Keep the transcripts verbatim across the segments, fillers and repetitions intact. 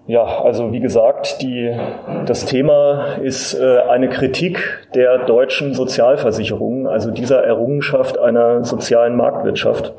Ja, also wie gesagt, die, das Thema ist äh, eine Kritik der deutschen Sozialversicherung, also dieser Errungenschaft einer sozialen Marktwirtschaft.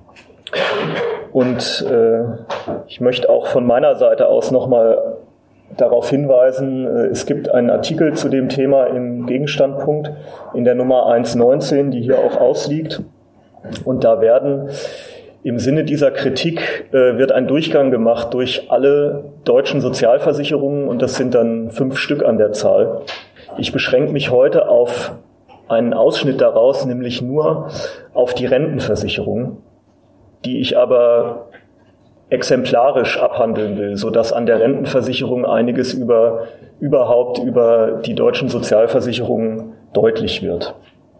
Und äh, ich möchte auch von meiner Seite aus nochmal darauf hinweisen, äh, es gibt einen Artikel zu dem Thema im Gegenstandpunkt in der Nummer eins neunzehn, die hier auch ausliegt. Und da werden im Sinne dieser Kritik äh, wird ein Durchgang gemacht durch alle deutschen Sozialversicherungen und das sind dann fünf Stück an der Zahl. Ich beschränke mich heute auf einen Ausschnitt daraus, nämlich nur auf die Rentenversicherung, die ich aber exemplarisch abhandeln will, sodass an der Rentenversicherung einiges über überhaupt über die deutschen Sozialversicherungen deutlich wird.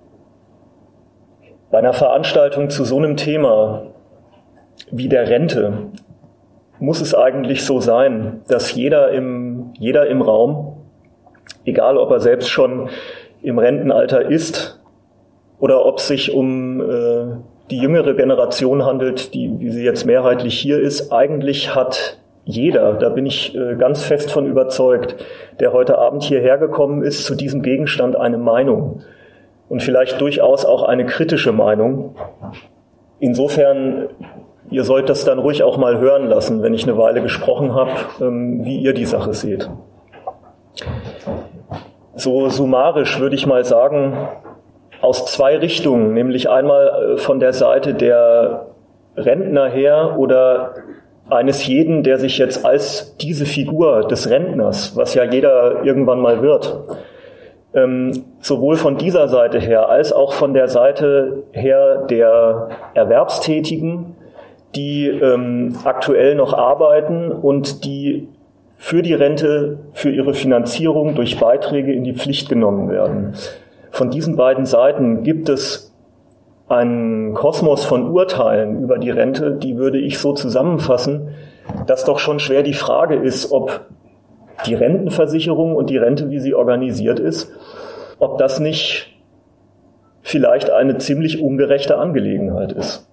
Bei einer Veranstaltung zu so einem Thema wie der Rente muss es eigentlich so sein, dass jeder im, jeder im Raum, egal ob er selbst schon im Rentenalter ist oder ob es sich um äh, die jüngere Generation handelt, die, wie sie jetzt mehrheitlich hier ist, eigentlich hat jeder, da bin ich äh, ganz fest von überzeugt, der heute Abend hierher gekommen ist, zu diesem Gegenstand eine Meinung und vielleicht durchaus auch eine kritische Meinung. Insofern, ihr sollt das dann ruhig auch mal hören lassen, wenn ich eine Weile gesprochen habe, ähm, wie ihr die Sache seht. So summarisch würde ich mal sagen, aus zwei Richtungen, nämlich einmal von der Seite der Rentner her oder eines jeden, der sich jetzt als diese Figur des Rentners, was ja jeder irgendwann mal wird, ähm, sowohl von dieser Seite her als auch von der Seite her der Erwerbstätigen, die ähm, aktuell noch arbeiten und die für die Rente, für ihre Finanzierung durch Beiträge in die Pflicht genommen werden. Von diesen beiden Seiten gibt es einen Kosmos von Urteilen über die Rente, die würde ich so zusammenfassen, dass doch schon schwer die Frage ist, ob die Rentenversicherung und die Rente, wie sie organisiert ist, ob das nicht vielleicht eine ziemlich ungerechte Angelegenheit ist.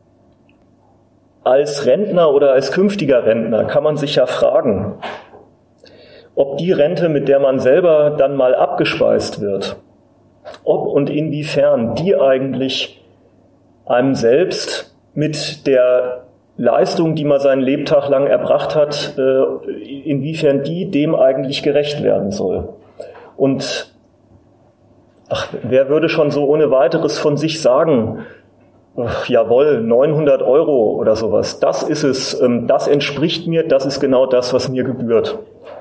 Als Rentner oder als künftiger Rentner kann man sich ja fragen, ob die Rente, mit der man selber dann mal abgespeist wird, ob und inwiefern die eigentlich einem selbst mit der Leistung, die man seinen Lebtag lang erbracht hat, inwiefern die dem eigentlich gerecht werden soll. Und ach, wer würde schon so ohne weiteres von sich sagen, ach, jawohl, neunhundert Euro oder sowas, das ist es, das entspricht mir, das ist genau das, was mir gebührt.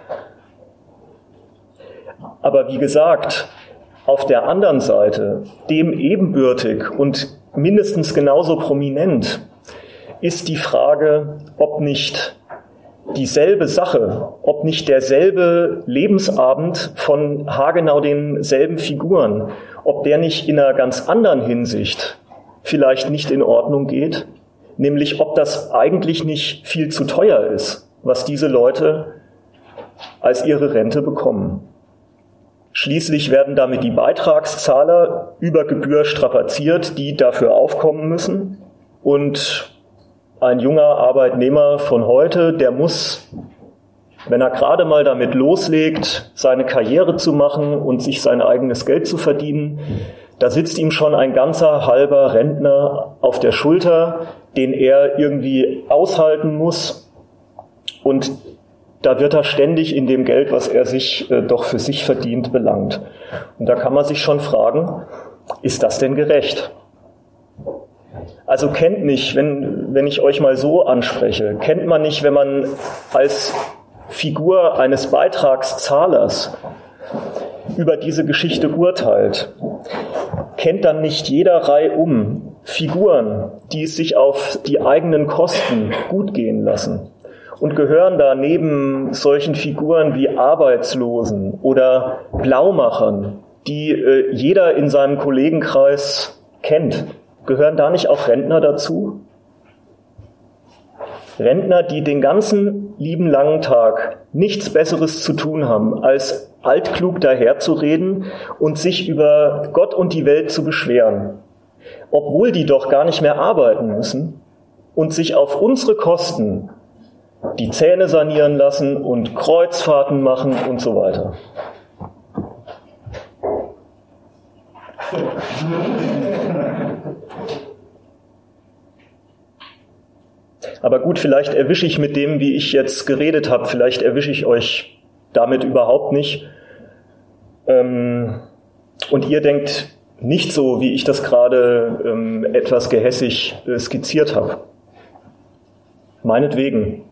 Aber wie gesagt, auf der anderen Seite, dem ebenbürtig und mindestens genauso prominent, ist die Frage, ob nicht dieselbe Sache, ob nicht derselbe Lebensabend von haargenau denselben Figuren, ob der nicht in einer ganz anderen Hinsicht vielleicht nicht in Ordnung geht, nämlich ob das eigentlich nicht viel zu teuer ist, was diese Leute als ihre Rente bekommen. Schließlich werden damit die Beitragszahler über Gebühr strapaziert, die dafür aufkommen müssen. Und ein junger Arbeitnehmer von heute, der muss, wenn er gerade mal damit loslegt, seine Karriere zu machen und sich sein eigenes Geld zu verdienen, da sitzt ihm schon ein ganzer halber Rentner auf der Schulter, den er irgendwie aushalten muss. Und da wird er ständig in dem Geld, was er sich äh, doch für sich verdient, belangt. Und da kann man sich schon fragen, ist das denn gerecht? Also kennt nicht, wenn, wenn ich euch mal so anspreche, kennt man nicht, wenn man als Figur eines Beitragszahlers über diese Geschichte urteilt, kennt dann nicht jeder reihum Figuren, die es sich auf die eigenen Kosten gut gehen lassen. Und gehören da neben solchen Figuren wie Arbeitslosen oder Blaumachern, die äh, jeder in seinem Kollegenkreis kennt, gehören da nicht auch Rentner dazu? Rentner, die den ganzen lieben langen Tag nichts Besseres zu tun haben, als altklug daherzureden und sich über Gott und die Welt zu beschweren, obwohl die doch gar nicht mehr arbeiten müssen und sich auf unsere Kosten die Zähne sanieren lassen und Kreuzfahrten machen und so weiter. Aber gut, vielleicht erwische ich mit dem, wie ich jetzt geredet habe, vielleicht erwische ich euch damit überhaupt nicht. Ähm, und ihr denkt nicht so, wie ich das gerade ähm, etwas gehässig äh, skizziert habe. Meinetwegen.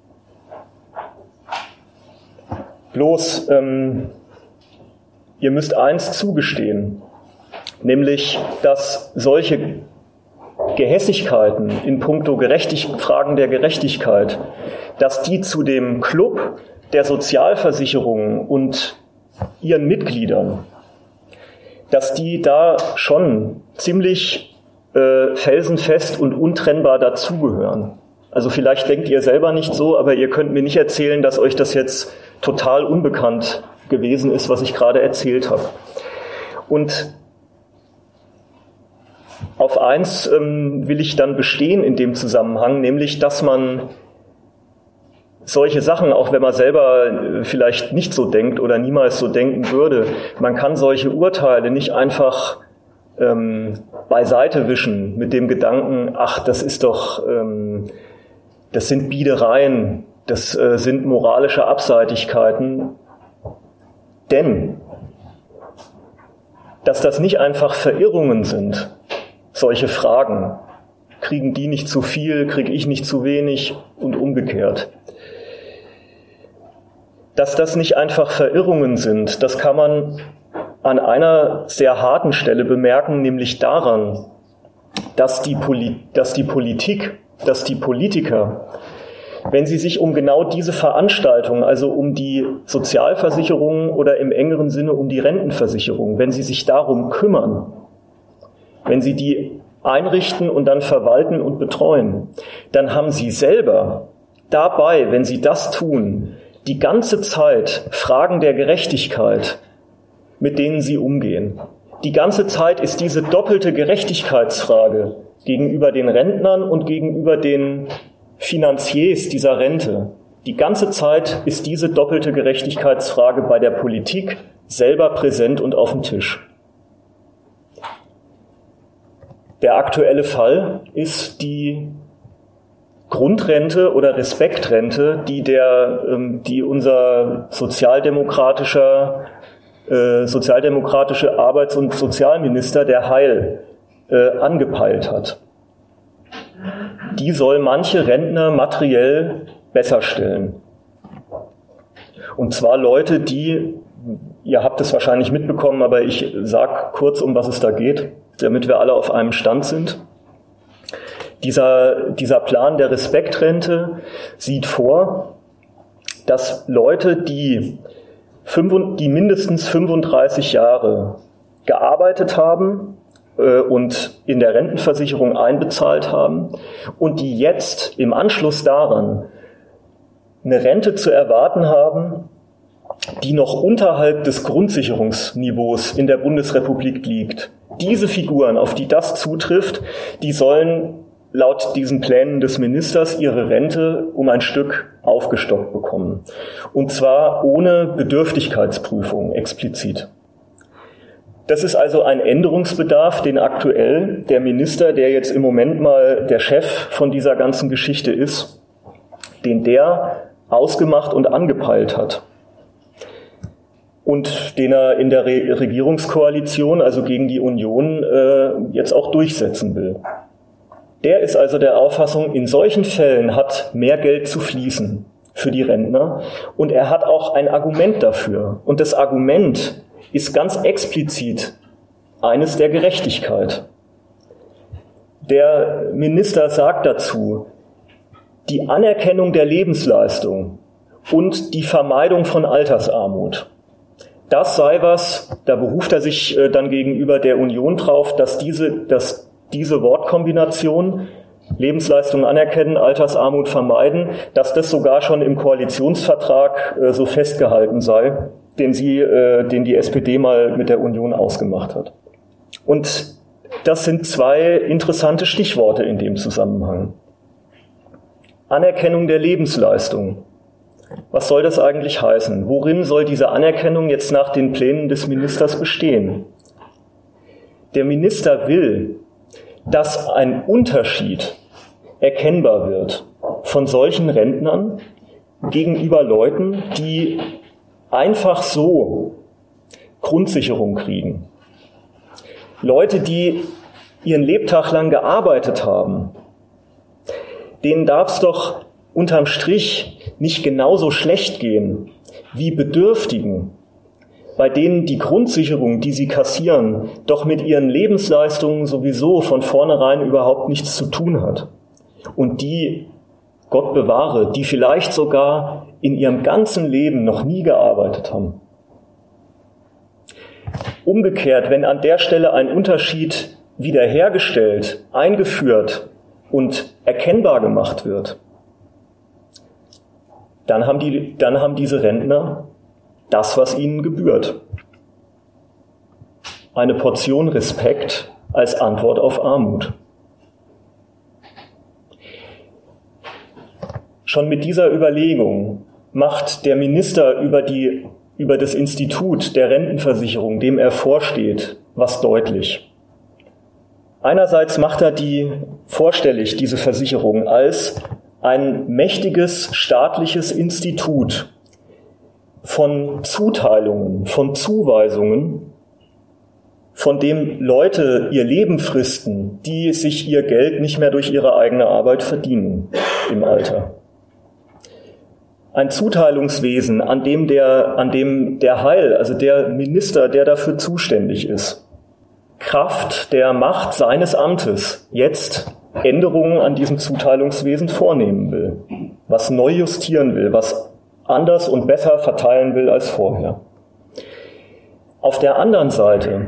Bloß, ähm, ihr müsst eins zugestehen, nämlich, dass solche Gehässigkeiten in puncto Gerechtig- Fragen der Gerechtigkeit, dass die zu dem Club der Sozialversicherungen und ihren Mitgliedern, dass die da schon ziemlich äh, felsenfest und untrennbar dazugehören. Also vielleicht denkt ihr selber nicht so, aber ihr könnt mir nicht erzählen, dass euch das jetzt total unbekannt gewesen ist, was ich gerade erzählt habe. Und auf eins ähm, will ich dann bestehen in dem Zusammenhang, nämlich, dass man solche Sachen, auch wenn man selber vielleicht nicht so denkt oder niemals so denken würde, man kann solche Urteile nicht einfach ähm, beiseite wischen mit dem Gedanken, ach, das ist doch, ähm, das sind Biedereien, das äh, sind moralische Abseitigkeiten. Denn, dass das nicht einfach Verirrungen sind, solche Fragen, kriegen die nicht zu viel, kriege ich nicht zu wenig und umgekehrt. Dass das nicht einfach Verirrungen sind, das kann man an einer sehr harten Stelle bemerken, nämlich daran, dass die, Poli- dass die Politik, dass die Politiker, wenn sie sich um genau diese Veranstaltung, also um die Sozialversicherung oder im engeren Sinne um die Rentenversicherung, wenn sie sich darum kümmern, wenn sie die einrichten und dann verwalten und betreuen, dann haben sie selber dabei, wenn sie das tun, die ganze Zeit Fragen der Gerechtigkeit, mit denen sie umgehen. Die ganze Zeit ist diese doppelte Gerechtigkeitsfrage gegenüber den Rentnern und gegenüber den Finanziers dieser Rente. Die ganze Zeit ist diese doppelte Gerechtigkeitsfrage bei der Politik selber präsent und auf dem Tisch. Der aktuelle Fall ist die Grundrente oder Respektrente, die der, die unser sozialdemokratischer, äh, sozialdemokratische Arbeits- und Sozialminister, der Heil, äh, angepeilt hat. Die soll manche Rentner materiell besser stellen. Und zwar Leute, die, ihr habt es wahrscheinlich mitbekommen, aber ich sage kurz, um was es da geht, damit wir alle auf einem Stand sind. Dieser, dieser Plan der Respektrente sieht vor, dass Leute, die, fünf, die mindestens fünfunddreißig Jahre gearbeitet haben äh, und in der Rentenversicherung einbezahlt haben und die jetzt im Anschluss daran eine Rente zu erwarten haben, die noch unterhalb des Grundsicherungsniveaus in der Bundesrepublik liegt. Diese Figuren, auf die das zutrifft, die sollen laut diesen Plänen des Ministers ihre Rente um ein Stück aufgestockt bekommen. Und zwar ohne Bedürftigkeitsprüfung explizit. Das ist also ein Änderungsbedarf, den aktuell der Minister, der jetzt im Moment mal der Chef von dieser ganzen Geschichte ist, den der ausgemacht und angepeilt hat. Und den er in der Re- Regierungskoalition, also gegen die Union, äh, jetzt auch durchsetzen will. Der ist also der Auffassung, in solchen Fällen hat mehr Geld zu fließen für die Rentner. Und er hat auch ein Argument dafür. Und das Argument ist ganz explizit eines der Gerechtigkeit. Der Minister sagt dazu, die Anerkennung der Lebensleistung und die Vermeidung von Altersarmut. Das sei was, da beruft er sich äh, dann gegenüber der Union drauf, dass diese, dass diese Wortkombination, Lebensleistung anerkennen, Altersarmut vermeiden, dass das sogar schon im Koalitionsvertrag äh, so festgehalten sei, den sie, äh, den die S P D mal mit der Union ausgemacht hat. Und das sind zwei interessante Stichworte in dem Zusammenhang. Anerkennung der Lebensleistung. Was soll das eigentlich heißen? Worin soll diese Anerkennung jetzt nach den Plänen des Ministers bestehen? Der Minister will, dass ein Unterschied erkennbar wird von solchen Rentnern gegenüber Leuten, die einfach so Grundsicherung kriegen. Leute, die ihren Lebtag lang gearbeitet haben, denen darf es doch unterm Strich nicht genauso schlecht gehen wie Bedürftigen, bei denen die Grundsicherung, die sie kassieren, doch mit ihren Lebensleistungen sowieso von vornherein überhaupt nichts zu tun hat. Und die, Gott bewahre, die vielleicht sogar in ihrem ganzen Leben noch nie gearbeitet haben. Umgekehrt, wenn an der Stelle ein Unterschied wiederhergestellt, eingeführt und erkennbar gemacht wird, dann haben, die, dann haben diese Rentner das, was ihnen gebührt. Eine Portion Respekt als Antwort auf Armut. Schon mit dieser Überlegung macht der Minister über, die, über das Institut der Rentenversicherung, dem er vorsteht, was deutlich. Einerseits macht er die vorstellig, diese Versicherung, als ein mächtiges staatliches Institut von Zuteilungen, von Zuweisungen, von dem Leute ihr Leben fristen, die sich ihr Geld nicht mehr durch ihre eigene Arbeit verdienen im Alter. Ein Zuteilungswesen, an dem der, an dem der Heil, also der Minister, der dafür zuständig ist, Kraft der Macht seines Amtes jetzt Änderungen an diesem Zuteilungswesen vornehmen will, was neu justieren will, was anders und besser verteilen will als vorher. Auf der anderen Seite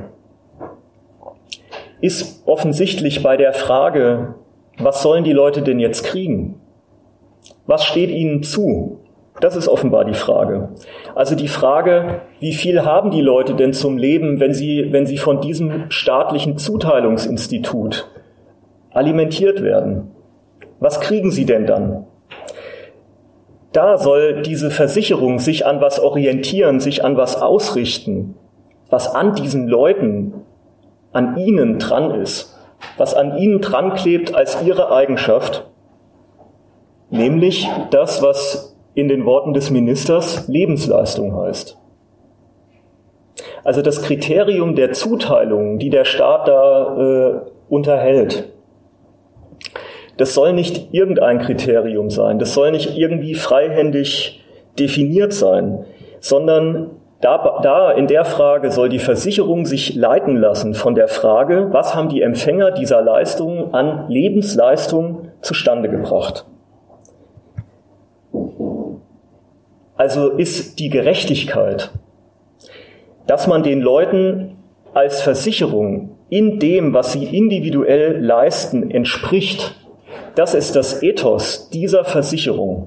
ist offensichtlich bei der Frage, was sollen die Leute denn jetzt kriegen? Was steht ihnen zu? Das ist offenbar die Frage. Also die Frage, wie viel haben die Leute denn zum Leben, wenn sie, wenn sie von diesem staatlichen Zuteilungsinstitut alimentiert werden? Was kriegen sie denn dann? Da soll diese Versicherung sich an was orientieren, sich an was ausrichten, was an diesen Leuten, an ihnen dran ist, was an ihnen dran klebt als ihre Eigenschaft, nämlich das, was in den Worten des Ministers Lebensleistung heißt. Also das Kriterium der Zuteilung, die der Staat da äh, unterhält, das soll nicht irgendein Kriterium sein, das soll nicht irgendwie freihändig definiert sein, sondern da, da in der Frage soll die Versicherung sich leiten lassen von der Frage, was haben die Empfänger dieser Leistungen an Lebensleistung zustande gebracht. Also ist die Gerechtigkeit, dass man den Leuten als Versicherung in dem, was sie individuell leisten, entspricht, das ist das Ethos dieser Versicherung.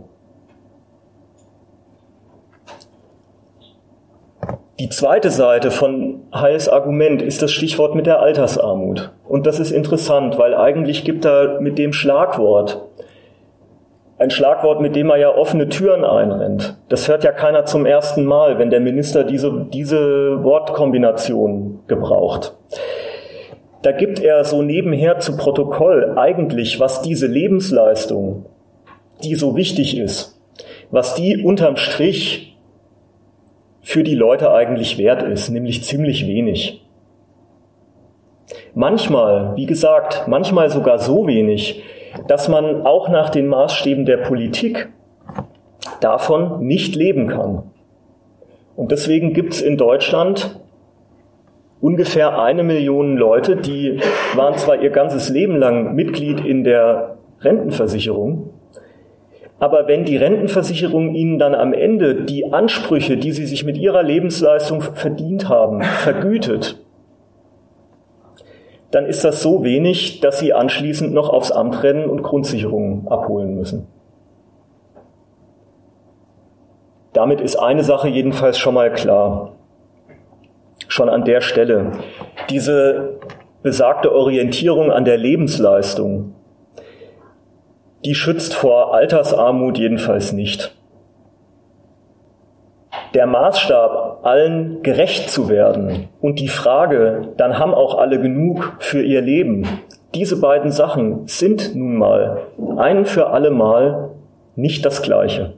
Die zweite Seite von Heils Argument ist das Stichwort mit der Altersarmut. Und das ist interessant, weil eigentlich gibt er mit dem Schlagwort ein Schlagwort, mit dem er ja offene Türen einrennt. Das hört ja keiner zum ersten Mal, wenn der Minister diese, diese Wortkombination gebraucht. Da gibt er so nebenher zu Protokoll eigentlich, was diese Lebensleistung, die so wichtig ist, was die unterm Strich für die Leute eigentlich wert ist, nämlich ziemlich wenig. Manchmal, wie gesagt, manchmal sogar so wenig, dass man auch nach den Maßstäben der Politik davon nicht leben kann. Und deswegen gibt es in Deutschland ungefähr eine Million Leute, die waren zwar ihr ganzes Leben lang Mitglied in der Rentenversicherung, aber wenn die Rentenversicherung ihnen dann am Ende die Ansprüche, die sie sich mit ihrer Lebensleistung verdient haben, vergütet, dann ist das so wenig, dass sie anschließend noch aufs Amt rennen und Grundsicherungen abholen müssen. Damit ist eine Sache jedenfalls schon mal klar. Schon an der Stelle. Diese besagte Orientierung an der Lebensleistung, die schützt vor Altersarmut jedenfalls nicht. Der Maßstab, allen gerecht zu werden und die Frage, dann haben auch alle genug für ihr Leben, diese beiden Sachen sind nun mal ein für alle Mal nicht das Gleiche.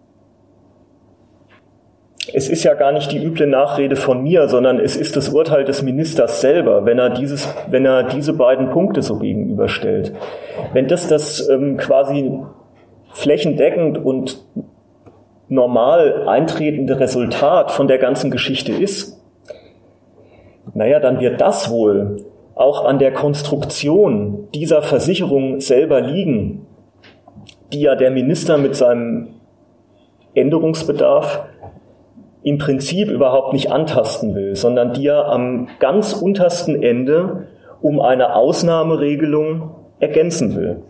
Es ist ja gar nicht die üble Nachrede von mir, sondern es ist das Urteil des Ministers selber, wenn er dieses, wenn er diese beiden Punkte so gegenüberstellt. Wenn das das ähm, quasi flächendeckend und normal eintretende Resultat von der ganzen Geschichte ist, naja, dann wird das wohl auch an der Konstruktion dieser Versicherung selber liegen, die ja der Minister mit seinem Änderungsbedarf im Prinzip überhaupt nicht antasten will, sondern die er am ganz untersten Ende um eine Ausnahmeregelung ergänzen will.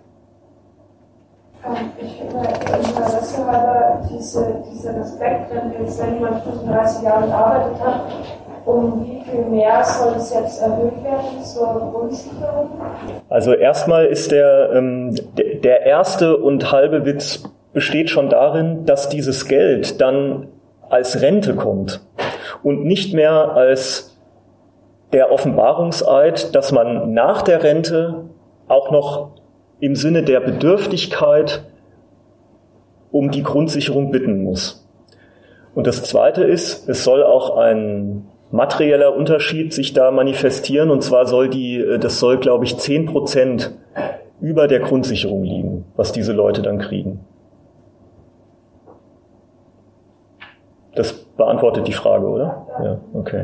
Ich finde, Interesse halber, diese, diese Respekt, wenn jetzt wenn jemand fünfunddreißig Jahre gearbeitet hat, um wie viel mehr soll es jetzt erhöht werden zur Grundsicherung? Also erstmal ist der, ähm, der erste und halbe Witz besteht schon darin, dass dieses Geld dann als Rente kommt und nicht mehr als der Offenbarungseid, dass man nach der Rente auch noch im Sinne der Bedürftigkeit um die Grundsicherung bitten muss. Und das Zweite ist, es soll auch ein materieller Unterschied sich da manifestieren, und zwar soll die, das soll, glaube ich, zehn Prozent über der Grundsicherung liegen, was diese Leute dann kriegen. Das beantwortet die Frage, oder? Ja, okay.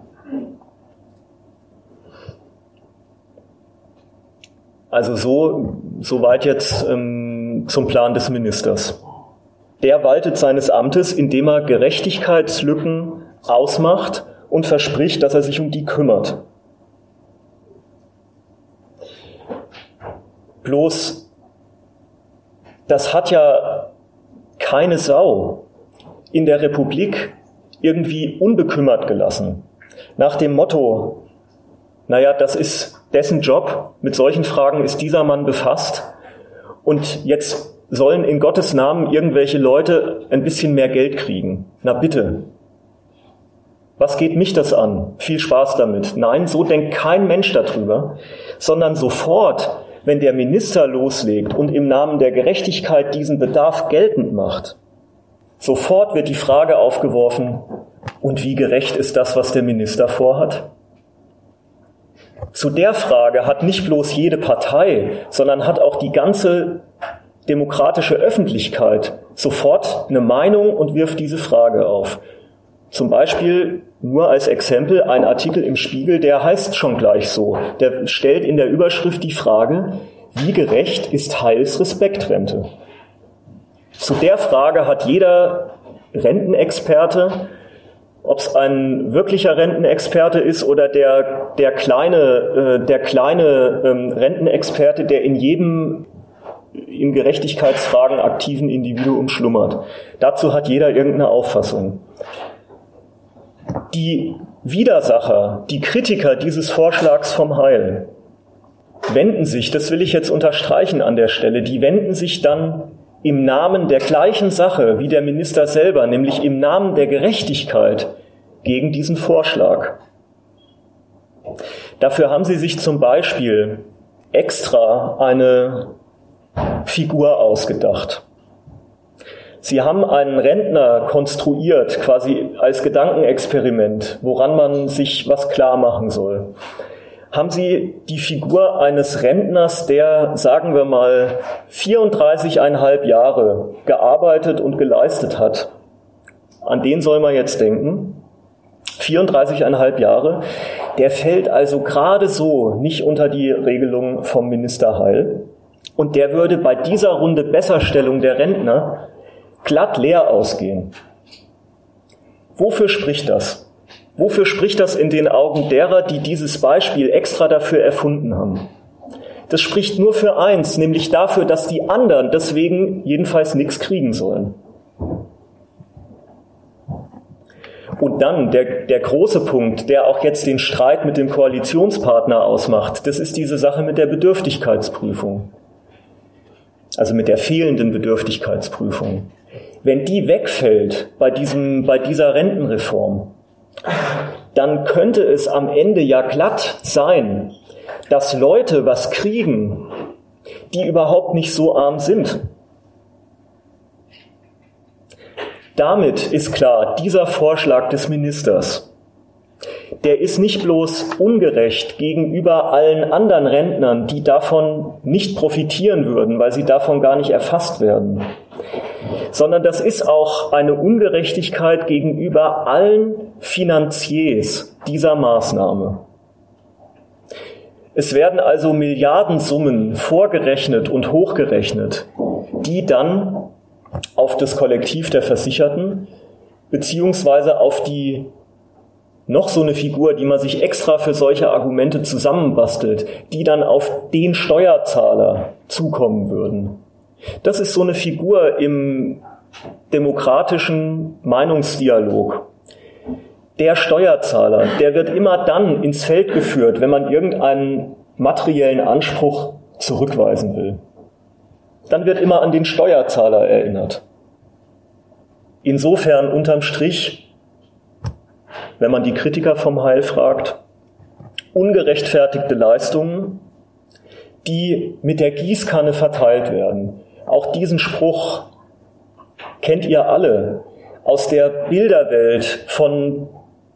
Also so, so weit jetzt ähm, zum Plan des Ministers. Der waltet seines Amtes, indem er Gerechtigkeitslücken ausmacht und verspricht, dass er sich um die kümmert. Bloß, das hat ja keine Sau in der Republik irgendwie unbekümmert gelassen. Nach dem Motto, naja, das ist dessen Job, mit solchen Fragen ist dieser Mann befasst und jetzt sollen in Gottes Namen irgendwelche Leute ein bisschen mehr Geld kriegen. Na bitte. Was geht mich das an? Viel Spaß damit. Nein, so denkt kein Mensch darüber, sondern sofort, wenn der Minister loslegt und im Namen der Gerechtigkeit diesen Bedarf geltend macht, sofort wird die Frage aufgeworfen, und wie gerecht ist das, was der Minister vorhat? Zu der Frage hat nicht bloß jede Partei, sondern hat auch die ganze demokratische Öffentlichkeit sofort eine Meinung und wirft diese Frage auf. Zum Beispiel, nur als Exempel, ein Artikel im Spiegel, der heißt schon gleich so. Der stellt in der Überschrift die Frage, wie gerecht ist Heils Respektrente? Zu der Frage hat jeder Rentenexperte, ob es ein wirklicher Rentenexperte ist oder der, der kleine, äh, der kleine ähm, Rentenexperte, der in jedem in Gerechtigkeitsfragen aktiven Individuum schlummert. Dazu hat jeder irgendeine Auffassung. Die Widersacher, die Kritiker dieses Vorschlags vom Heil, wenden sich, das will ich jetzt unterstreichen an der Stelle, die wenden sich dann im Namen der gleichen Sache wie der Minister selber, nämlich im Namen der Gerechtigkeit gegen diesen Vorschlag. Dafür haben sie sich zum Beispiel extra eine Figur ausgedacht. Sie haben einen Rentner konstruiert, quasi als Gedankenexperiment, woran man sich was klar machen soll. Haben Sie die Figur eines Rentners, der, sagen wir mal, vierunddreißigeinhalb Jahre gearbeitet und geleistet hat. An den soll man jetzt denken. vierunddreißigeinhalb Jahre. Der fällt also gerade so nicht unter die Regelung vom Minister Heil. Und der würde bei dieser Runde Besserstellung der Rentner glatt leer ausgehen. Wofür spricht das? Wofür spricht das in den Augen derer, die dieses Beispiel extra dafür erfunden haben? Das spricht nur für eins, nämlich dafür, dass die anderen deswegen jedenfalls nichts kriegen sollen. Und dann der, der große Punkt, der auch jetzt den Streit mit dem Koalitionspartner ausmacht, das ist diese Sache mit der Bedürftigkeitsprüfung. also mit der fehlenden Bedürftigkeitsprüfung, wenn die wegfällt bei diesem, bei dieser Rentenreform, dann könnte es am Ende ja glatt sein, dass Leute was kriegen, die überhaupt nicht so arm sind. Damit ist klar, dieser Vorschlag des Ministers, der ist nicht bloß ungerecht gegenüber allen anderen Rentnern, die davon nicht profitieren würden, weil sie davon gar nicht erfasst werden, sondern das ist auch eine Ungerechtigkeit gegenüber allen Finanziers dieser Maßnahme. Es werden also Milliardensummen vorgerechnet und hochgerechnet, die dann auf das Kollektiv der Versicherten beziehungsweise auf die noch so eine Figur, die man sich extra für solche Argumente zusammenbastelt, die dann auf den Steuerzahler zukommen würden. Das ist so eine Figur im demokratischen Meinungsdialog. Der Steuerzahler, der wird immer dann ins Feld geführt, wenn man irgendeinen materiellen Anspruch zurückweisen will. Dann wird immer an den Steuerzahler erinnert. Insofern unterm Strich, wenn man die Kritiker vom Heil fragt, ungerechtfertigte Leistungen, die mit der Gießkanne verteilt werden. Auch diesen Spruch kennt ihr alle aus der Bilderwelt von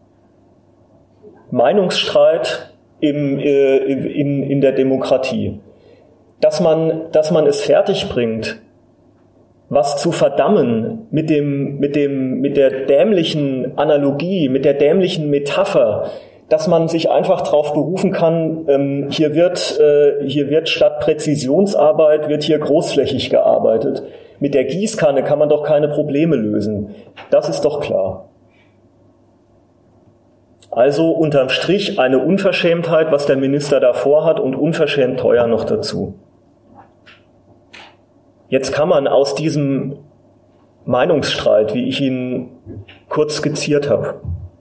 Meinungsstreit im, äh, in, in der Demokratie. Dass man, dass man es fertigbringt, was zu verdammen mit dem, mit dem, mit der dämlichen Analogie, mit der dämlichen Metapher, dass man sich einfach darauf berufen kann, ähm, hier wird, äh, hier wird statt Präzisionsarbeit, wird hier großflächig gearbeitet. Mit der Gießkanne kann man doch keine Probleme lösen. Das ist doch klar. Also unterm Strich eine Unverschämtheit, was der Minister da vorhat, und unverschämt teuer noch dazu. Jetzt kann man aus diesem Meinungsstreit, wie ich ihn kurz skizziert habe,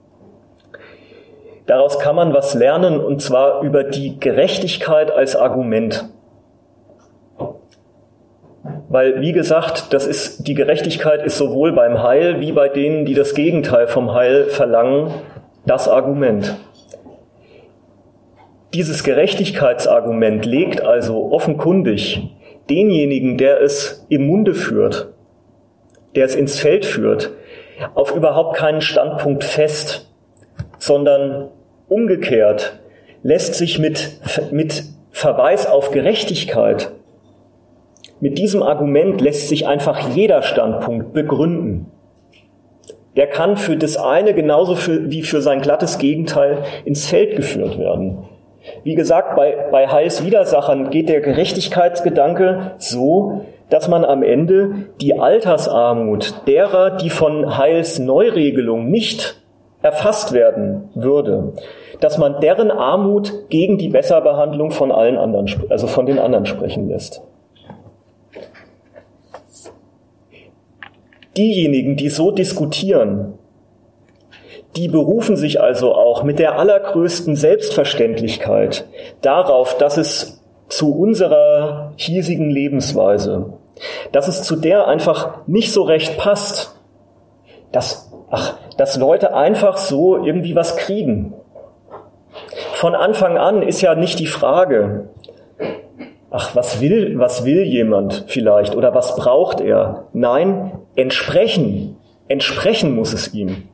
daraus kann man was lernen, und zwar über die Gerechtigkeit als Argument. Weil, wie gesagt, das ist, die Gerechtigkeit ist sowohl beim Heil wie bei denen, die das Gegenteil vom Heil verlangen, das Argument. Dieses Gerechtigkeitsargument legt also offenkundig denjenigen, der es im Munde führt, der es ins Feld führt, auf überhaupt keinen Standpunkt fest, sondern umgekehrt lässt sich mit, mit Verweis auf Gerechtigkeit, mit diesem Argument lässt sich einfach jeder Standpunkt begründen. Der kann für das eine genauso für, wie für sein glattes Gegenteil ins Feld geführt werden. Wie gesagt, bei, bei Heils Widersachern geht der Gerechtigkeitsgedanke so, dass man am Ende die Altersarmut derer, die von Heils Neuregelung nicht erfasst werden würde, dass man deren Armut gegen die Besserbehandlung von allen anderen, also von den anderen sprechen lässt. Diejenigen, die so diskutieren, die berufen sich also auch mit der allergrößten Selbstverständlichkeit darauf, dass es zu unserer hiesigen Lebensweise, dass es zu der einfach nicht so recht passt, dass, ach, dass Leute einfach so irgendwie was kriegen. Von Anfang an ist ja nicht die Frage, ach, was will, was will jemand vielleicht oder was braucht er? Nein, entsprechen, entsprechen muss es ihm.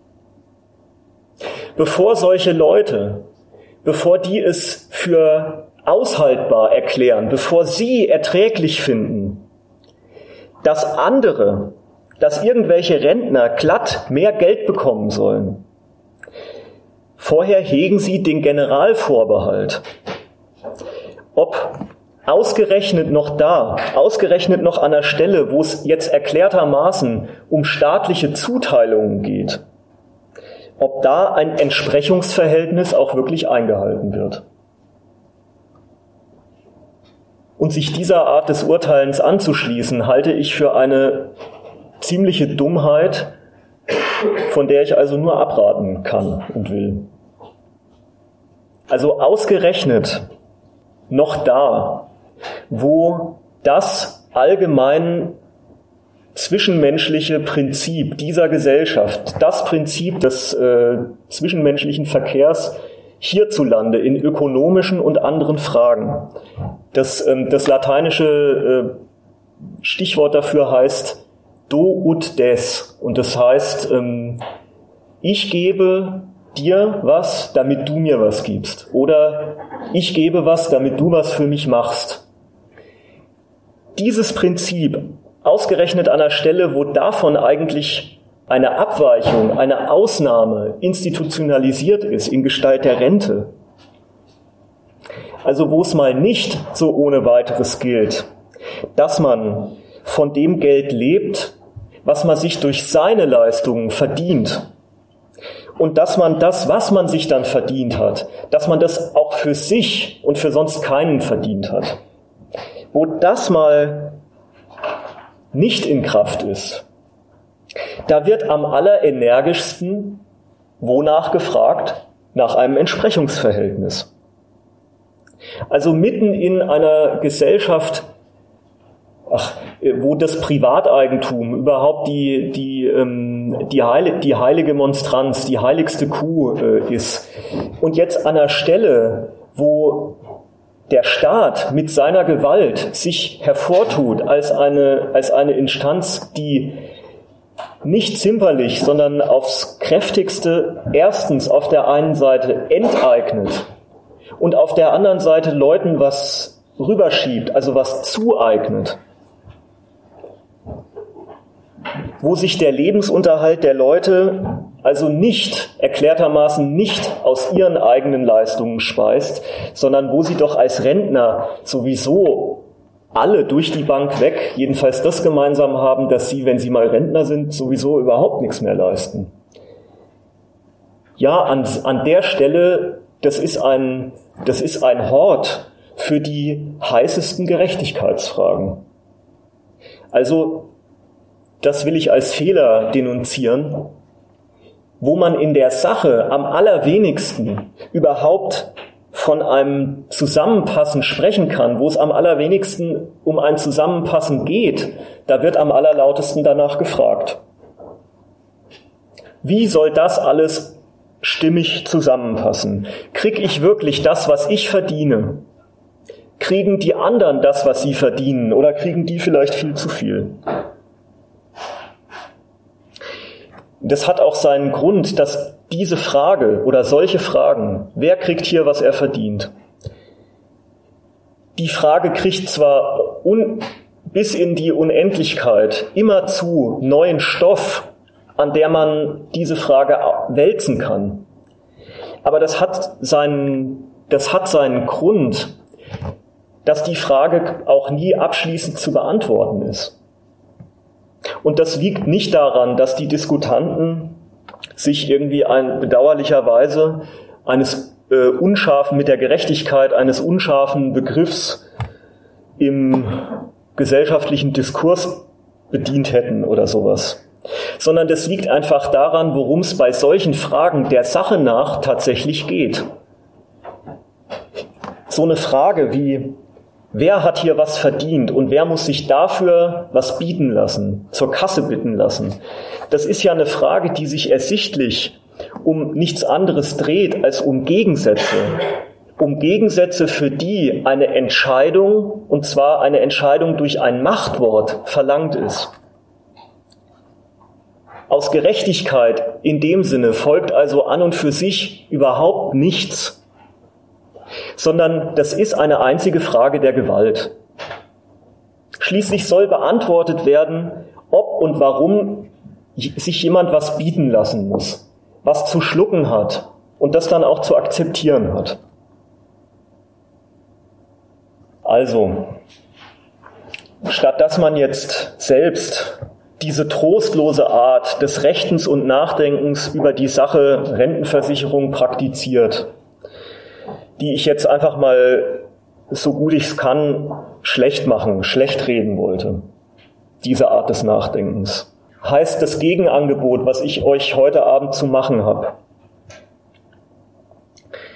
Bevor solche Leute, bevor die es für aushaltbar erklären, bevor sie erträglich finden, dass andere, dass irgendwelche Rentner glatt mehr Geld bekommen sollen, vorher hegen sie den Generalvorbehalt. Ob ausgerechnet noch da, ausgerechnet noch an der Stelle, wo es jetzt erklärtermaßen um staatliche Zuteilungen geht, ob da ein Entsprechungsverhältnis auch wirklich eingehalten wird. Und sich dieser Art des Urteilens anzuschließen, halte ich für eine ziemliche Dummheit, von der ich also nur abraten kann und will. Also ausgerechnet noch da, wo das allgemein zwischenmenschliche Prinzip dieser Gesellschaft, das Prinzip des äh, zwischenmenschlichen Verkehrs hierzulande in ökonomischen und anderen Fragen. Das, ähm, das lateinische äh, Stichwort dafür heißt do ut des, und das heißt, ähm, ich gebe dir was, damit du mir was gibst, oder ich gebe was, damit du was für mich machst. Dieses Prinzip, ausgerechnet an einer Stelle, wo davon eigentlich eine Abweichung, eine Ausnahme institutionalisiert ist in Gestalt der Rente, also wo es mal nicht so ohne weiteres gilt, dass man von dem Geld lebt, was man sich durch seine Leistungen verdient, und dass man das, was man sich dann verdient hat, dass man das auch für sich und für sonst keinen verdient hat. Wo das mal nicht in Kraft ist, da wird am allerenergischsten wonach gefragt? Nach einem Entsprechungsverhältnis. Also mitten in einer Gesellschaft, ach, wo das Privateigentum überhaupt die, die, ähm, die, Heil, die heilige Monstranz, die heiligste Kuh äh, ist. Und jetzt an einer Stelle, wo der Staat mit seiner Gewalt sich hervortut als eine, als eine Instanz, die nicht zimperlich, sondern aufs kräftigste erstens auf der einen Seite enteignet und auf der anderen Seite Leuten was rüberschiebt, also was zueignet, wo sich der Lebensunterhalt der Leute also nicht, erklärtermaßen nicht aus ihren eigenen Leistungen speist, sondern wo sie doch als Rentner sowieso alle durch die Bank weg jedenfalls das gemeinsam haben, dass sie, wenn sie mal Rentner sind, sowieso überhaupt nichts mehr leisten. Ja, an, an der Stelle, das ist ein, das ist ein Hort für die heißesten Gerechtigkeitsfragen. Also, das will ich als Fehler denunzieren, wo man in der Sache am allerwenigsten überhaupt von einem Zusammenpassen sprechen kann, wo es am allerwenigsten um ein Zusammenpassen geht, da wird am allerlautesten danach gefragt. Wie soll das alles stimmig zusammenpassen? Krieg ich wirklich das, was ich verdiene? Kriegen die anderen das, was sie verdienen? Oder kriegen die vielleicht viel zu viel? Das hat auch seinen Grund, dass diese Frage oder solche Fragen, wer kriegt hier, was er verdient? Die Frage kriegt zwar un, bis in die Unendlichkeit immerzu neuen Stoff, an der man diese Frage wälzen kann. Aber das hat seinen, das hat seinen Grund, dass die Frage auch nie abschließend zu beantworten ist. Und das liegt nicht daran, dass die Diskutanten sich irgendwie ein, bedauerlicherweise eines äh, unscharfen, mit der Gerechtigkeit eines unscharfen Begriffs im gesellschaftlichen Diskurs bedient hätten oder sowas. Sondern das liegt einfach daran, worum es bei solchen Fragen der Sache nach tatsächlich geht. So eine Frage wie, wer hat hier was verdient und wer muss sich dafür was bieten lassen, zur Kasse bitten lassen? Das ist ja eine Frage, die sich ersichtlich um nichts anderes dreht als um Gegensätze. Um Gegensätze, für die eine Entscheidung, und zwar eine Entscheidung durch ein Machtwort, verlangt ist. Aus Gerechtigkeit in dem Sinne folgt also an und für sich überhaupt nichts, sondern das ist eine einzige Frage der Gewalt. Schließlich soll beantwortet werden, ob und warum sich jemand was bieten lassen muss, was zu schlucken hat und das dann auch zu akzeptieren hat. Also, statt dass man jetzt selbst diese trostlose Art des Rechtens und Nachdenkens über die Sache Rentenversicherung praktiziert, die ich jetzt einfach mal, so gut ich es kann, schlecht machen, schlecht reden wollte. Diese Art des Nachdenkens. Heißt das Gegenangebot, was ich euch heute Abend zu machen habe,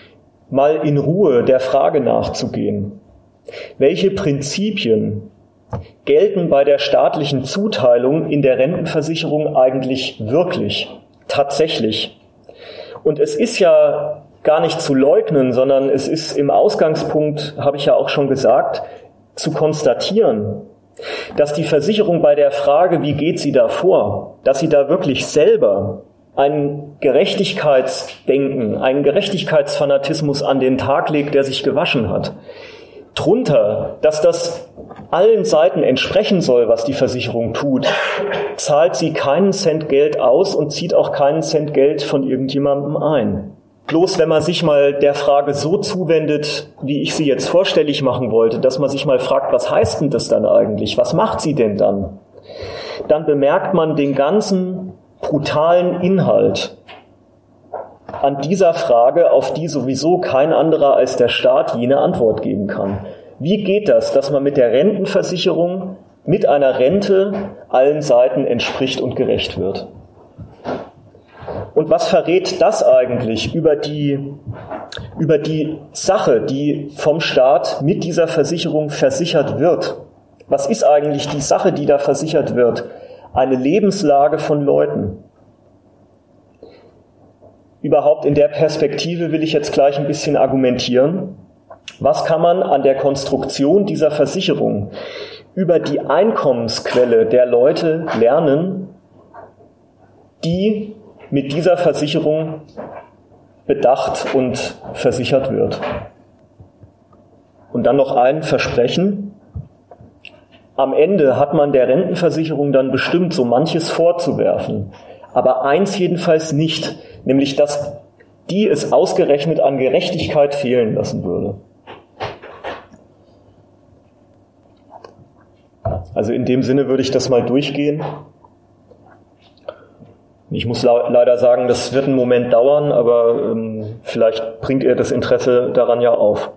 mal in Ruhe der Frage nachzugehen, welche Prinzipien gelten bei der staatlichen Zuteilung in der Rentenversicherung eigentlich wirklich, tatsächlich. Und es ist ja gar nicht zu leugnen, sondern es ist im Ausgangspunkt, habe ich ja auch schon gesagt, zu konstatieren, dass die Versicherung bei der Frage, wie geht sie da vor, dass sie da wirklich selber ein Gerechtigkeitsdenken, einen Gerechtigkeitsfanatismus an den Tag legt, der sich gewaschen hat. Drunter, dass das allen Seiten entsprechen soll, was die Versicherung tut, zahlt sie keinen Cent Geld aus und zieht auch keinen Cent Geld von irgendjemandem ein. Bloß wenn man sich mal der Frage so zuwendet, wie ich sie jetzt vorstellig machen wollte, dass man sich mal fragt, was heißt denn das dann eigentlich? Was macht sie denn dann? Dann bemerkt man den ganzen brutalen Inhalt an dieser Frage, auf die sowieso kein anderer als der Staat jene Antwort geben kann. Wie geht das, dass man mit der Rentenversicherung, mit einer Rente allen Seiten entspricht und gerecht wird? Und was verrät das eigentlich über die, über die Sache, die vom Staat mit dieser Versicherung versichert wird? Was ist eigentlich die Sache, die da versichert wird? Eine Lebenslage von Leuten. Überhaupt in der Perspektive will ich jetzt gleich ein bisschen argumentieren. Was kann man an der Konstruktion dieser Versicherung über die Einkommensquelle der Leute lernen, die mit dieser Versicherung bedacht und versichert wird? Und dann noch ein Versprechen. Am Ende hat man der Rentenversicherung dann bestimmt so manches vorzuwerfen. Aber eins jedenfalls nicht, nämlich dass die es ausgerechnet an Gerechtigkeit fehlen lassen würde. Also in dem Sinne würde ich das mal durchgehen. Ich muss la- leider sagen, das wird einen Moment dauern, aber ähm, vielleicht bringt ihr das Interesse daran ja auf.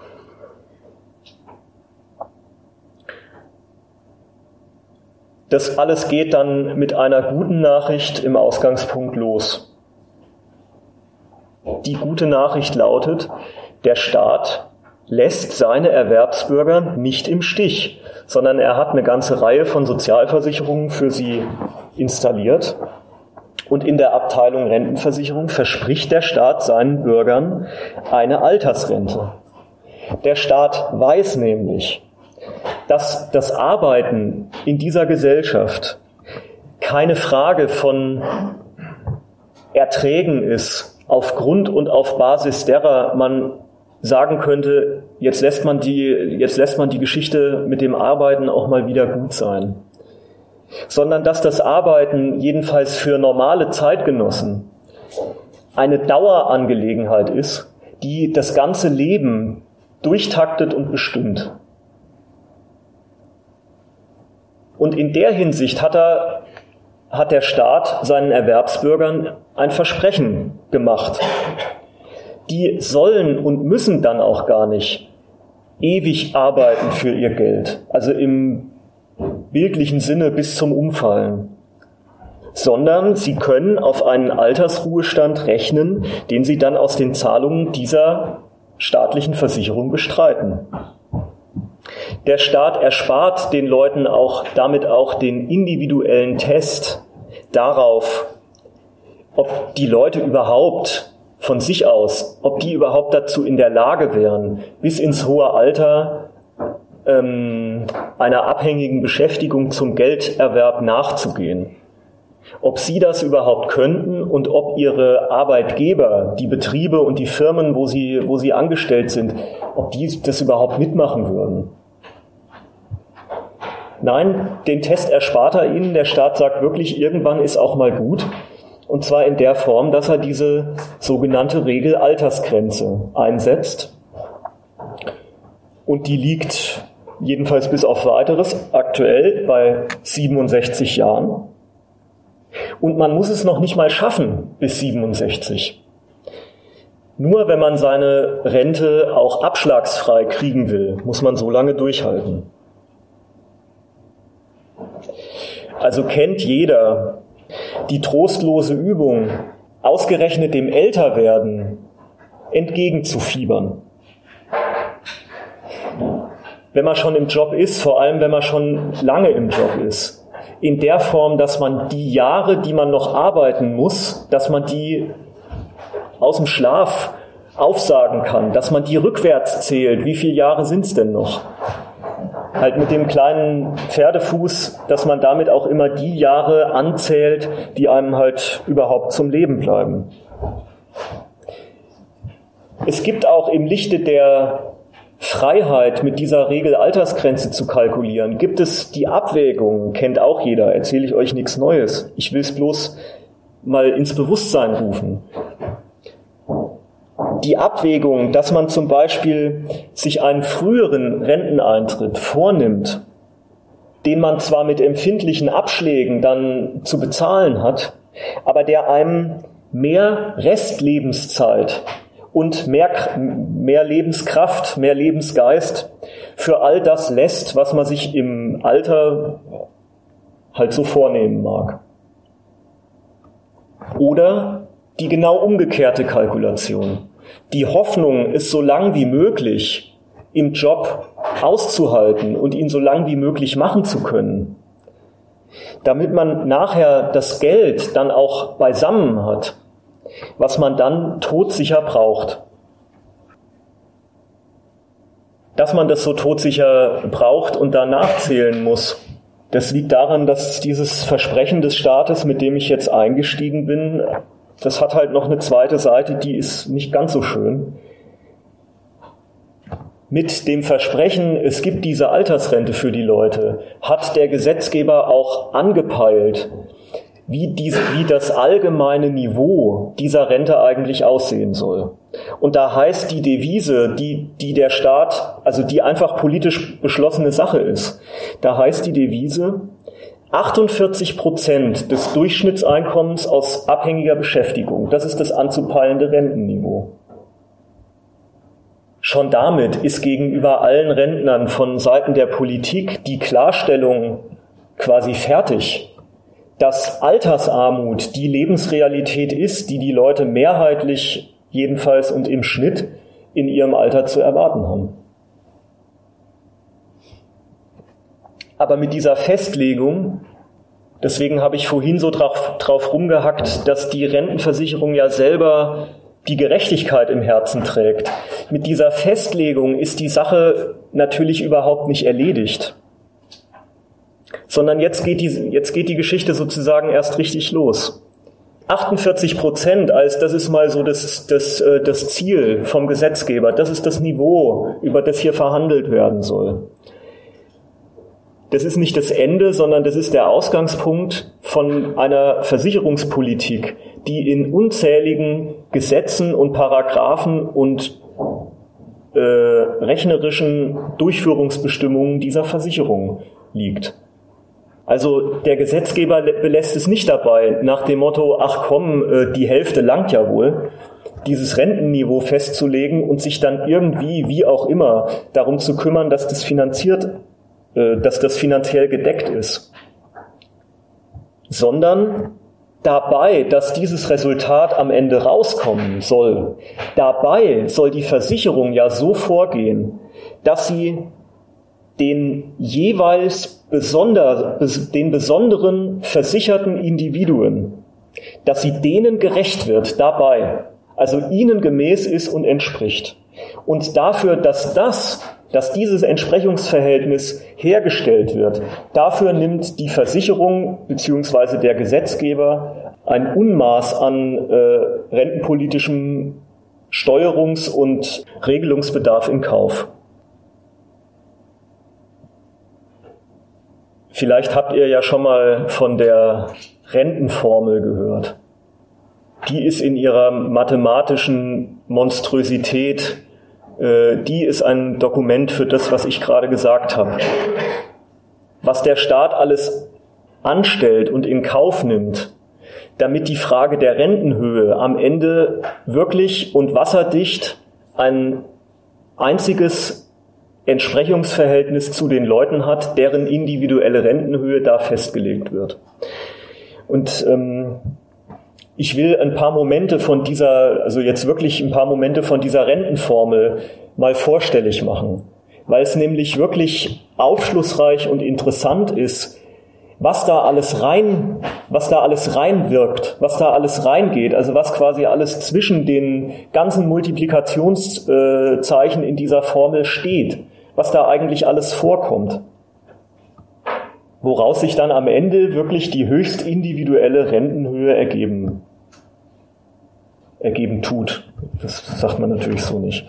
Das alles geht dann mit einer guten Nachricht im Ausgangspunkt los. Die gute Nachricht lautet, der Staat lässt seine Erwerbsbürger nicht im Stich, sondern er hat eine ganze Reihe von Sozialversicherungen für sie installiert. Und in der Abteilung Rentenversicherung verspricht der Staat seinen Bürgern eine Altersrente. Der Staat weiß nämlich, dass das Arbeiten in dieser Gesellschaft keine Frage von Erträgen ist, aufgrund und auf Basis derer man sagen könnte, jetzt lässt man die, jetzt lässt man die Geschichte mit dem Arbeiten auch mal wieder gut sein. Sondern dass das Arbeiten jedenfalls für normale Zeitgenossen eine Dauerangelegenheit ist, die das ganze Leben durchtaktet und bestimmt. Und in der Hinsicht hat er, hat der Staat seinen Erwerbsbürgern ein Versprechen gemacht. Die sollen und müssen dann auch gar nicht ewig arbeiten für ihr Geld, also im bildlichen Sinne bis zum Umfallen, sondern sie können auf einen Altersruhestand rechnen, den sie dann aus den Zahlungen dieser staatlichen Versicherung bestreiten. Der Staat erspart den Leuten auch damit auch den individuellen Test darauf, ob die Leute überhaupt von sich aus, ob die überhaupt dazu in der Lage wären, bis ins hohe Alter ähm, einer abhängigen Beschäftigung zum Gelderwerb nachzugehen. Ob sie das überhaupt könnten und ob ihre Arbeitgeber, die Betriebe und die Firmen, wo sie, wo sie angestellt sind, ob die das überhaupt mitmachen würden. Nein, den Test erspart er ihnen. Der Staat sagt wirklich, irgendwann ist auch mal gut. Und zwar in der Form, dass er diese sogenannte Regelaltersgrenze einsetzt. Und die liegt jedenfalls bis auf Weiteres aktuell bei siebenundsechzig Jahren. Und man muss es noch nicht mal schaffen bis siebenundsechzig. Nur wenn man seine Rente auch abschlagsfrei kriegen will, muss man so lange durchhalten. Also kennt jeder die trostlose Übung, ausgerechnet dem Älterwerden entgegenzufiebern. wenn man schon im Job ist, vor allem wenn man schon lange im Job ist, in der Form, dass man die Jahre, die man noch arbeiten muss, dass man die aus dem Schlaf aufsagen kann, dass man die rückwärts zählt. Wie viele Jahre sind es denn noch? Halt mit dem kleinen Pferdefuß, dass man damit auch immer die Jahre anzählt, die einem halt überhaupt zum Leben bleiben. Es gibt auch im Lichte der Freiheit, mit dieser Regel Altersgrenze zu kalkulieren, gibt es die Abwägung, kennt auch jeder, erzähle ich euch nichts Neues. Ich will es bloß mal ins Bewusstsein rufen. Die Abwägung, dass man zum Beispiel sich einen früheren Renteneintritt vornimmt, den man zwar mit empfindlichen Abschlägen dann zu bezahlen hat, aber der einem mehr Restlebenszeit und mehr, mehr Lebenskraft, mehr Lebensgeist für all das lässt, was man sich im Alter halt so vornehmen mag. Oder die genau umgekehrte Kalkulation. Die Hoffnung, es so lang wie möglich im Job auszuhalten und ihn so lang wie möglich machen zu können, damit man nachher das Geld dann auch beisammen hat, was man dann todsicher braucht. Dass man das so todsicher braucht und danach zählen muss, das liegt daran, dass dieses Versprechen des Staates, mit dem ich jetzt eingestiegen bin, das hat halt noch eine zweite Seite, die ist nicht ganz so schön. Mit dem Versprechen, es gibt diese Altersrente für die Leute, hat der Gesetzgeber auch angepeilt, wie, diese, wie das allgemeine Niveau dieser Rente eigentlich aussehen soll. Und da heißt die Devise, die, die der Staat, also die einfach politisch beschlossene Sache ist, da heißt die Devise, achtundvierzig Prozent des Durchschnittseinkommens aus abhängiger Beschäftigung, das ist das anzupeilende Rentenniveau. Schon damit ist gegenüber allen Rentnern von Seiten der Politik die Klarstellung quasi fertig, dass Altersarmut die Lebensrealität ist, die die Leute mehrheitlich jedenfalls und im Schnitt in ihrem Alter zu erwarten haben. Aber mit dieser Festlegung, deswegen habe ich vorhin so drauf, drauf rumgehackt, dass die Rentenversicherung ja selber die Gerechtigkeit im Herzen trägt. Mit dieser Festlegung ist die Sache natürlich überhaupt nicht erledigt, sondern jetzt geht die, jetzt geht die Geschichte sozusagen erst richtig los. achtundvierzig Prozent, als das ist mal so das, das, das Ziel vom Gesetzgeber, das ist das Niveau, über das hier verhandelt werden soll. Das ist nicht das Ende, sondern das ist der Ausgangspunkt von einer Versicherungspolitik, die in unzähligen Gesetzen und Paragraphen und äh, rechnerischen Durchführungsbestimmungen dieser Versicherung liegt. Also der Gesetzgeber belässt es nicht dabei, nach dem Motto, ach komm, äh, die Hälfte langt ja wohl, dieses Rentenniveau festzulegen und sich dann irgendwie, wie auch immer, darum zu kümmern, dass das finanziert dass das finanziell gedeckt ist, sondern dabei, dass dieses Resultat am Ende rauskommen soll, dabei soll die Versicherung ja so vorgehen, dass sie den jeweils besonder, den besonderen versicherten Individuen, dass sie denen gerecht wird dabei, also ihnen gemäß ist und entspricht. Und dafür, dass das dass dieses Entsprechungsverhältnis hergestellt wird. Dafür nimmt die Versicherung bzw. der Gesetzgeber ein Unmaß an äh, rentenpolitischem Steuerungs- und Regelungsbedarf in Kauf. Vielleicht habt ihr ja schon mal von der Rentenformel gehört. Die ist in ihrer mathematischen Monströsität, die ist ein Dokument für das, was ich gerade gesagt habe. Was der Staat alles anstellt und in Kauf nimmt, damit die Frage der Rentenhöhe am Ende wirklich und wasserdicht ein einziges Entsprechungsverhältnis zu den Leuten hat, deren individuelle Rentenhöhe da festgelegt wird. Und ähm, ich will ein paar Momente von dieser, also jetzt wirklich ein paar Momente von dieser Rentenformel mal vorstellig machen. weil es nämlich wirklich aufschlussreich und interessant ist, was da alles rein, was da alles reinwirkt, was da alles reingeht, also was quasi alles zwischen den ganzen Multiplikationszeichen in dieser Formel steht, was da eigentlich alles vorkommt. Woraus sich dann am Ende wirklich die höchst individuelle Rentenhöhe ergeben, ergeben tut. Das sagt man natürlich so nicht.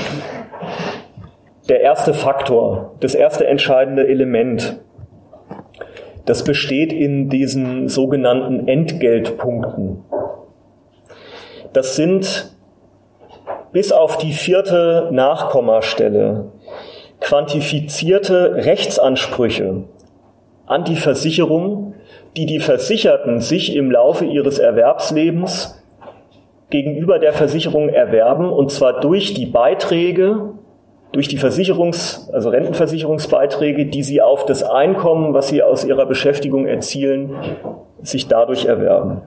Der erste Faktor, das erste entscheidende Element, das besteht in diesen sogenannten Entgeltpunkten. Das sind bis auf die vierte Nachkommastelle quantifizierte Rechtsansprüche an die Versicherung, die die Versicherten sich im Laufe ihres Erwerbslebens gegenüber der Versicherung erwerben, und zwar durch die Beiträge, durch die Versicherungs-, also Rentenversicherungsbeiträge, die sie auf das Einkommen, was sie aus ihrer Beschäftigung erzielen, sich dadurch erwerben.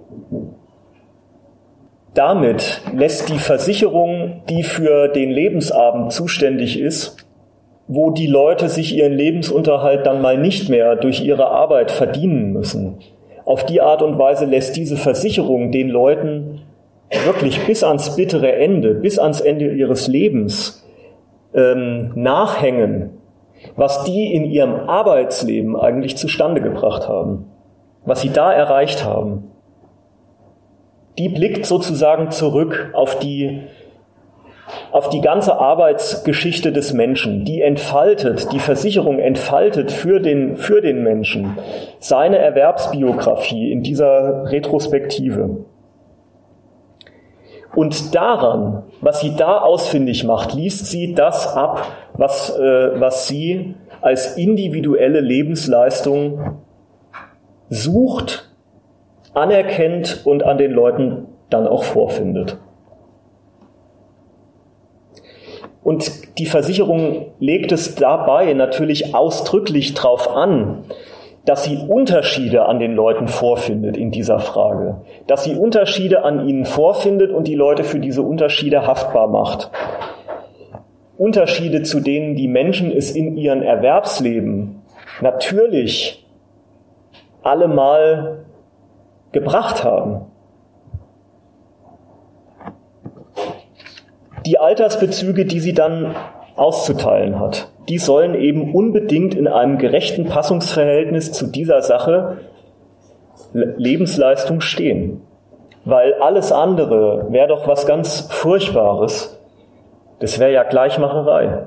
Damit lässt die Versicherung, die für den Lebensabend zuständig ist, wo die Leute sich ihren Lebensunterhalt dann mal nicht mehr durch ihre Arbeit verdienen müssen, auf die Art und Weise lässt diese Versicherung den Leuten wirklich bis ans bittere Ende, bis ans Ende ihres Lebens ähm, nachhängen, was die in ihrem Arbeitsleben eigentlich zustande gebracht haben, was sie da erreicht haben. Die blickt sozusagen zurück auf die, auf die ganze Arbeitsgeschichte des Menschen. Die entfaltet, die Versicherung entfaltet für den, für den Menschen seine Erwerbsbiografie in dieser Retrospektive. Und daran, was sie da ausfindig macht, liest sie das ab, was, äh, was sie als individuelle Lebensleistung sucht, anerkennt und an den Leuten dann auch vorfindet. Und die Versicherung legt es dabei natürlich ausdrücklich darauf an, dass sie Unterschiede an den Leuten vorfindet in dieser Frage, dass sie Unterschiede an ihnen vorfindet und die Leute für diese Unterschiede haftbar macht. Unterschiede, zu denen die Menschen es in ihren Erwerbsleben natürlich allemal gebracht haben. Die Altersbezüge, die sie dann auszuteilen hat, die sollen eben unbedingt in einem gerechten Passungsverhältnis zu dieser Sache Lebensleistung stehen. Weil alles andere wäre doch was ganz Furchtbares. Das wäre ja Gleichmacherei.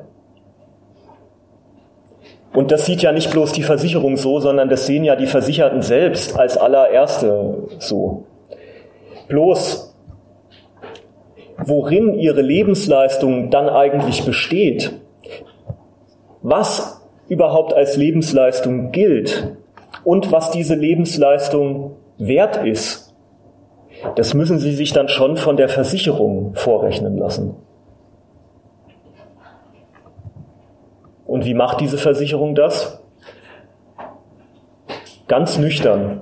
Und das sieht ja nicht bloß die Versicherung so, sondern das sehen ja die Versicherten selbst als allererste so. Bloß, worin ihre Lebensleistung dann eigentlich besteht, was überhaupt als Lebensleistung gilt und was diese Lebensleistung wert ist, das müssen sie sich dann schon von der Versicherung vorrechnen lassen. Und wie macht diese Versicherung das? Ganz nüchtern.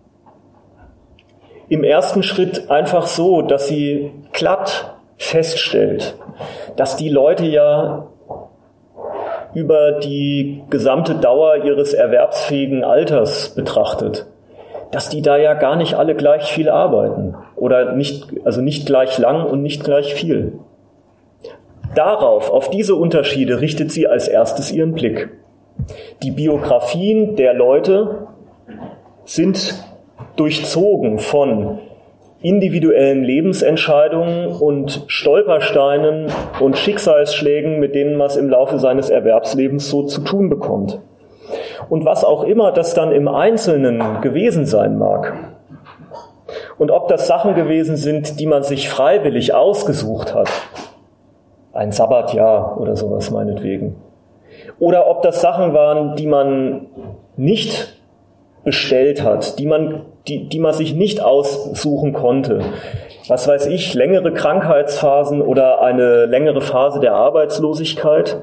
Im ersten Schritt einfach so, dass sie glatt feststellt, dass die Leute ja über die gesamte Dauer ihres erwerbsfähigen Alters betrachtet, dass die da ja gar nicht alle gleich viel arbeiten oder nicht, also nicht gleich lang und nicht gleich viel. Darauf, auf diese Unterschiede richtet sie als erstes ihren Blick. Die Biografien der Leute sind durchzogen von individuellen Lebensentscheidungen und Stolpersteinen und Schicksalsschlägen, mit denen man es im Laufe seines Erwerbslebens so zu tun bekommt. Und was auch immer das dann im Einzelnen gewesen sein mag. Und ob das Sachen gewesen sind, die man sich freiwillig ausgesucht hat, ein Sabbatjahr oder sowas meinetwegen, oder ob das Sachen waren, die man nicht bestellt hat, die man, die, die man sich nicht aussuchen konnte. Was weiß ich, längere Krankheitsphasen oder eine längere Phase der Arbeitslosigkeit.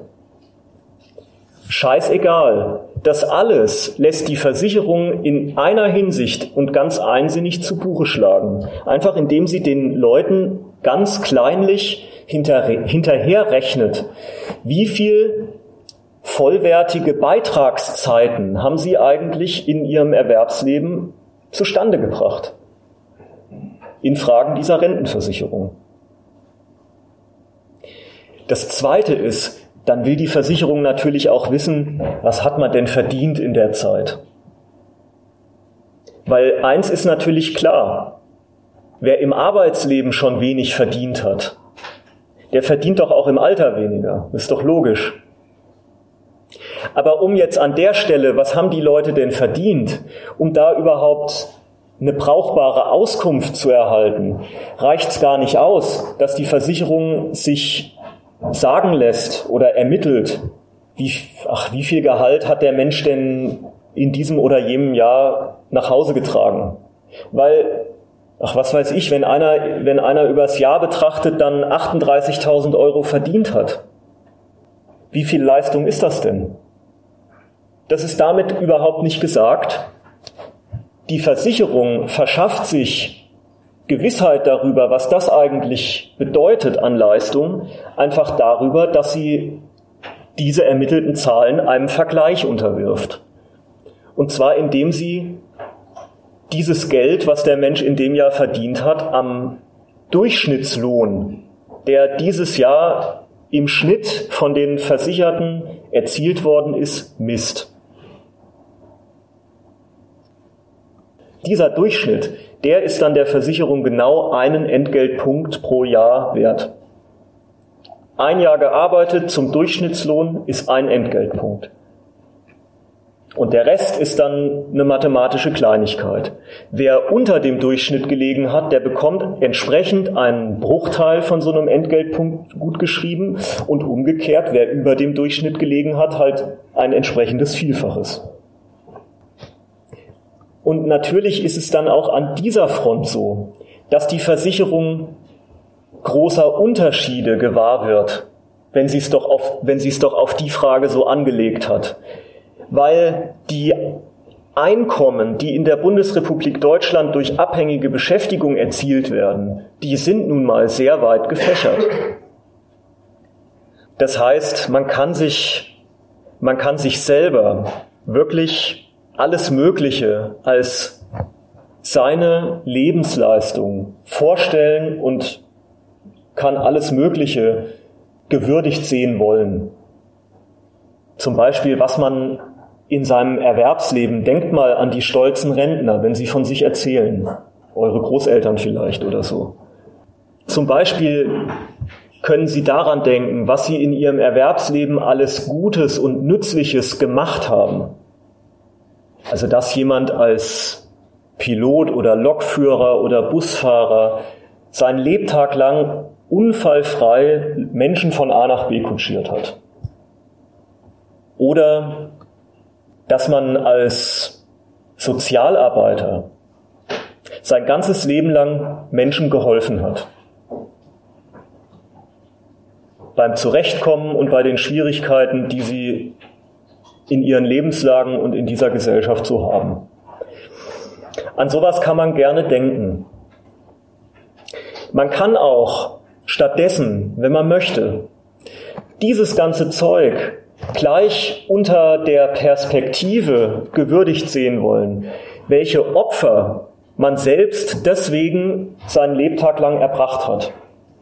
Scheißegal. Das alles lässt die Versicherung in einer Hinsicht und ganz einsinnig zu Buche schlagen. Einfach indem sie den Leuten ganz kleinlich hinter, hinterherrechnet, wie viel vollwertige Beitragszeiten haben Sie eigentlich in Ihrem Erwerbsleben zustande gebracht? In Fragen dieser Rentenversicherung. Das Zweite ist, dann will die Versicherung natürlich auch wissen, was hat man denn verdient in der Zeit? Weil eins ist natürlich klar, wer im Arbeitsleben schon wenig verdient hat, der verdient doch auch im Alter weniger. Das ist doch logisch. Aber um jetzt an der Stelle, was haben die Leute denn verdient, um da überhaupt eine brauchbare Auskunft zu erhalten, reicht es gar nicht aus, dass die Versicherung sich sagen lässt oder ermittelt, wie, ach, wie viel Gehalt hat der Mensch denn in diesem oder jenem Jahr nach Hause getragen. Weil, ach, was weiß ich, wenn einer, wenn einer übers Jahr betrachtet dann achtunddreißigtausend Euro verdient hat. Wie viel Leistung ist das denn? Das ist damit überhaupt nicht gesagt. Die Versicherung verschafft sich Gewissheit darüber, was das eigentlich bedeutet an Leistung, einfach darüber, dass sie diese ermittelten Zahlen einem Vergleich unterwirft. Und zwar indem sie dieses Geld, was der Mensch in dem Jahr verdient hat, am Durchschnittslohn, der dieses Jahr im Schnitt von den Versicherten erzielt worden ist, misst. Dieser Durchschnitt, der ist dann der Versicherung genau einen Entgeltpunkt pro Jahr wert. Ein Jahr gearbeitet zum Durchschnittslohn ist ein Entgeltpunkt. Und der Rest ist dann eine mathematische Kleinigkeit. Wer unter dem Durchschnitt gelegen hat, der bekommt entsprechend einen Bruchteil von so einem Entgeltpunkt gutgeschrieben und umgekehrt, wer über dem Durchschnitt gelegen hat, halt ein entsprechendes Vielfaches. Und natürlich ist es dann auch an dieser Front so, dass die Versicherung großer Unterschiede gewahr wird, wenn sie es doch auf, wenn sie es doch auf die Frage so angelegt hat. Weil die Einkommen, die in der Bundesrepublik Deutschland durch abhängige Beschäftigung erzielt werden, die sind nun mal sehr weit gefächert. Das heißt, man kann sich, man kann sich selber wirklich alles Mögliche als seine Lebensleistung vorstellen und kann alles Mögliche gewürdigt sehen wollen. Zum Beispiel, was man in seinem Erwerbsleben, denkt mal an die stolzen Rentner, wenn sie von sich erzählen, eure Großeltern vielleicht oder so. Zum Beispiel können Sie daran denken, was Sie in Ihrem Erwerbsleben alles Gutes und Nützliches gemacht haben. Also dass jemand als Pilot oder Lokführer oder Busfahrer seinen Lebtag lang unfallfrei Menschen von A nach B kutschiert hat. Oder dass man als Sozialarbeiter sein ganzes Leben lang Menschen geholfen hat. Beim Zurechtkommen und bei den Schwierigkeiten, die sie in ihren Lebenslagen und in dieser Gesellschaft so haben. An sowas kann man gerne denken. Man kann auch stattdessen, wenn man möchte, dieses ganze Zeug gleich unter der Perspektive gewürdigt sehen wollen, welche Opfer man selbst deswegen seinen Lebtag lang erbracht hat.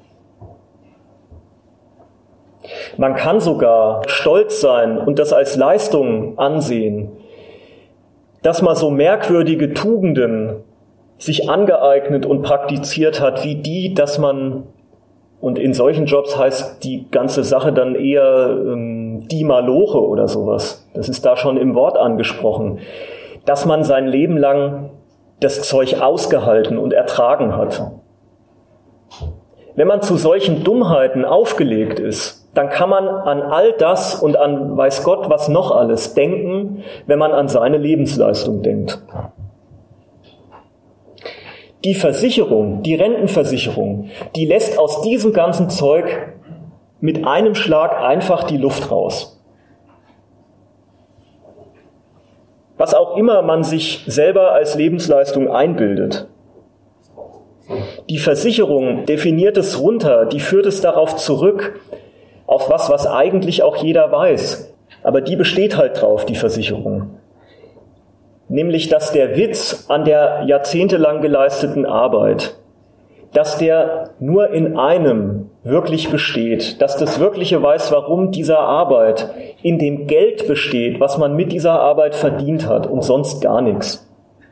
Man kann sogar stolz sein und das als Leistung ansehen, dass man so merkwürdige Tugenden sich angeeignet und praktiziert hat, wie die, dass man, und in solchen Jobs heißt die ganze Sache dann eher ähm, die Maloche oder sowas, das ist da schon im Wort angesprochen, dass man sein Leben lang das Zeug ausgehalten und ertragen hat. Wenn man zu solchen Dummheiten aufgelegt ist, dann kann man an all das und an weiß Gott was noch alles denken, wenn man an seine Lebensleistung denkt. Die Versicherung, die Rentenversicherung, die lässt aus diesem ganzen Zeug mit einem Schlag einfach die Luft raus. Was auch immer man sich selber als Lebensleistung einbildet. Die Versicherung definiert es runter, die führt es darauf zurück, auf was, was eigentlich auch jeder weiß. Aber die besteht halt drauf, die Versicherung. Nämlich, dass der Witz an der jahrzehntelang geleisteten Arbeit, dass der nur in einem wirklich besteht, dass das wirkliche Weiß, warum dieser Arbeit in dem Geld besteht, was man mit dieser Arbeit verdient hat und sonst gar nichts.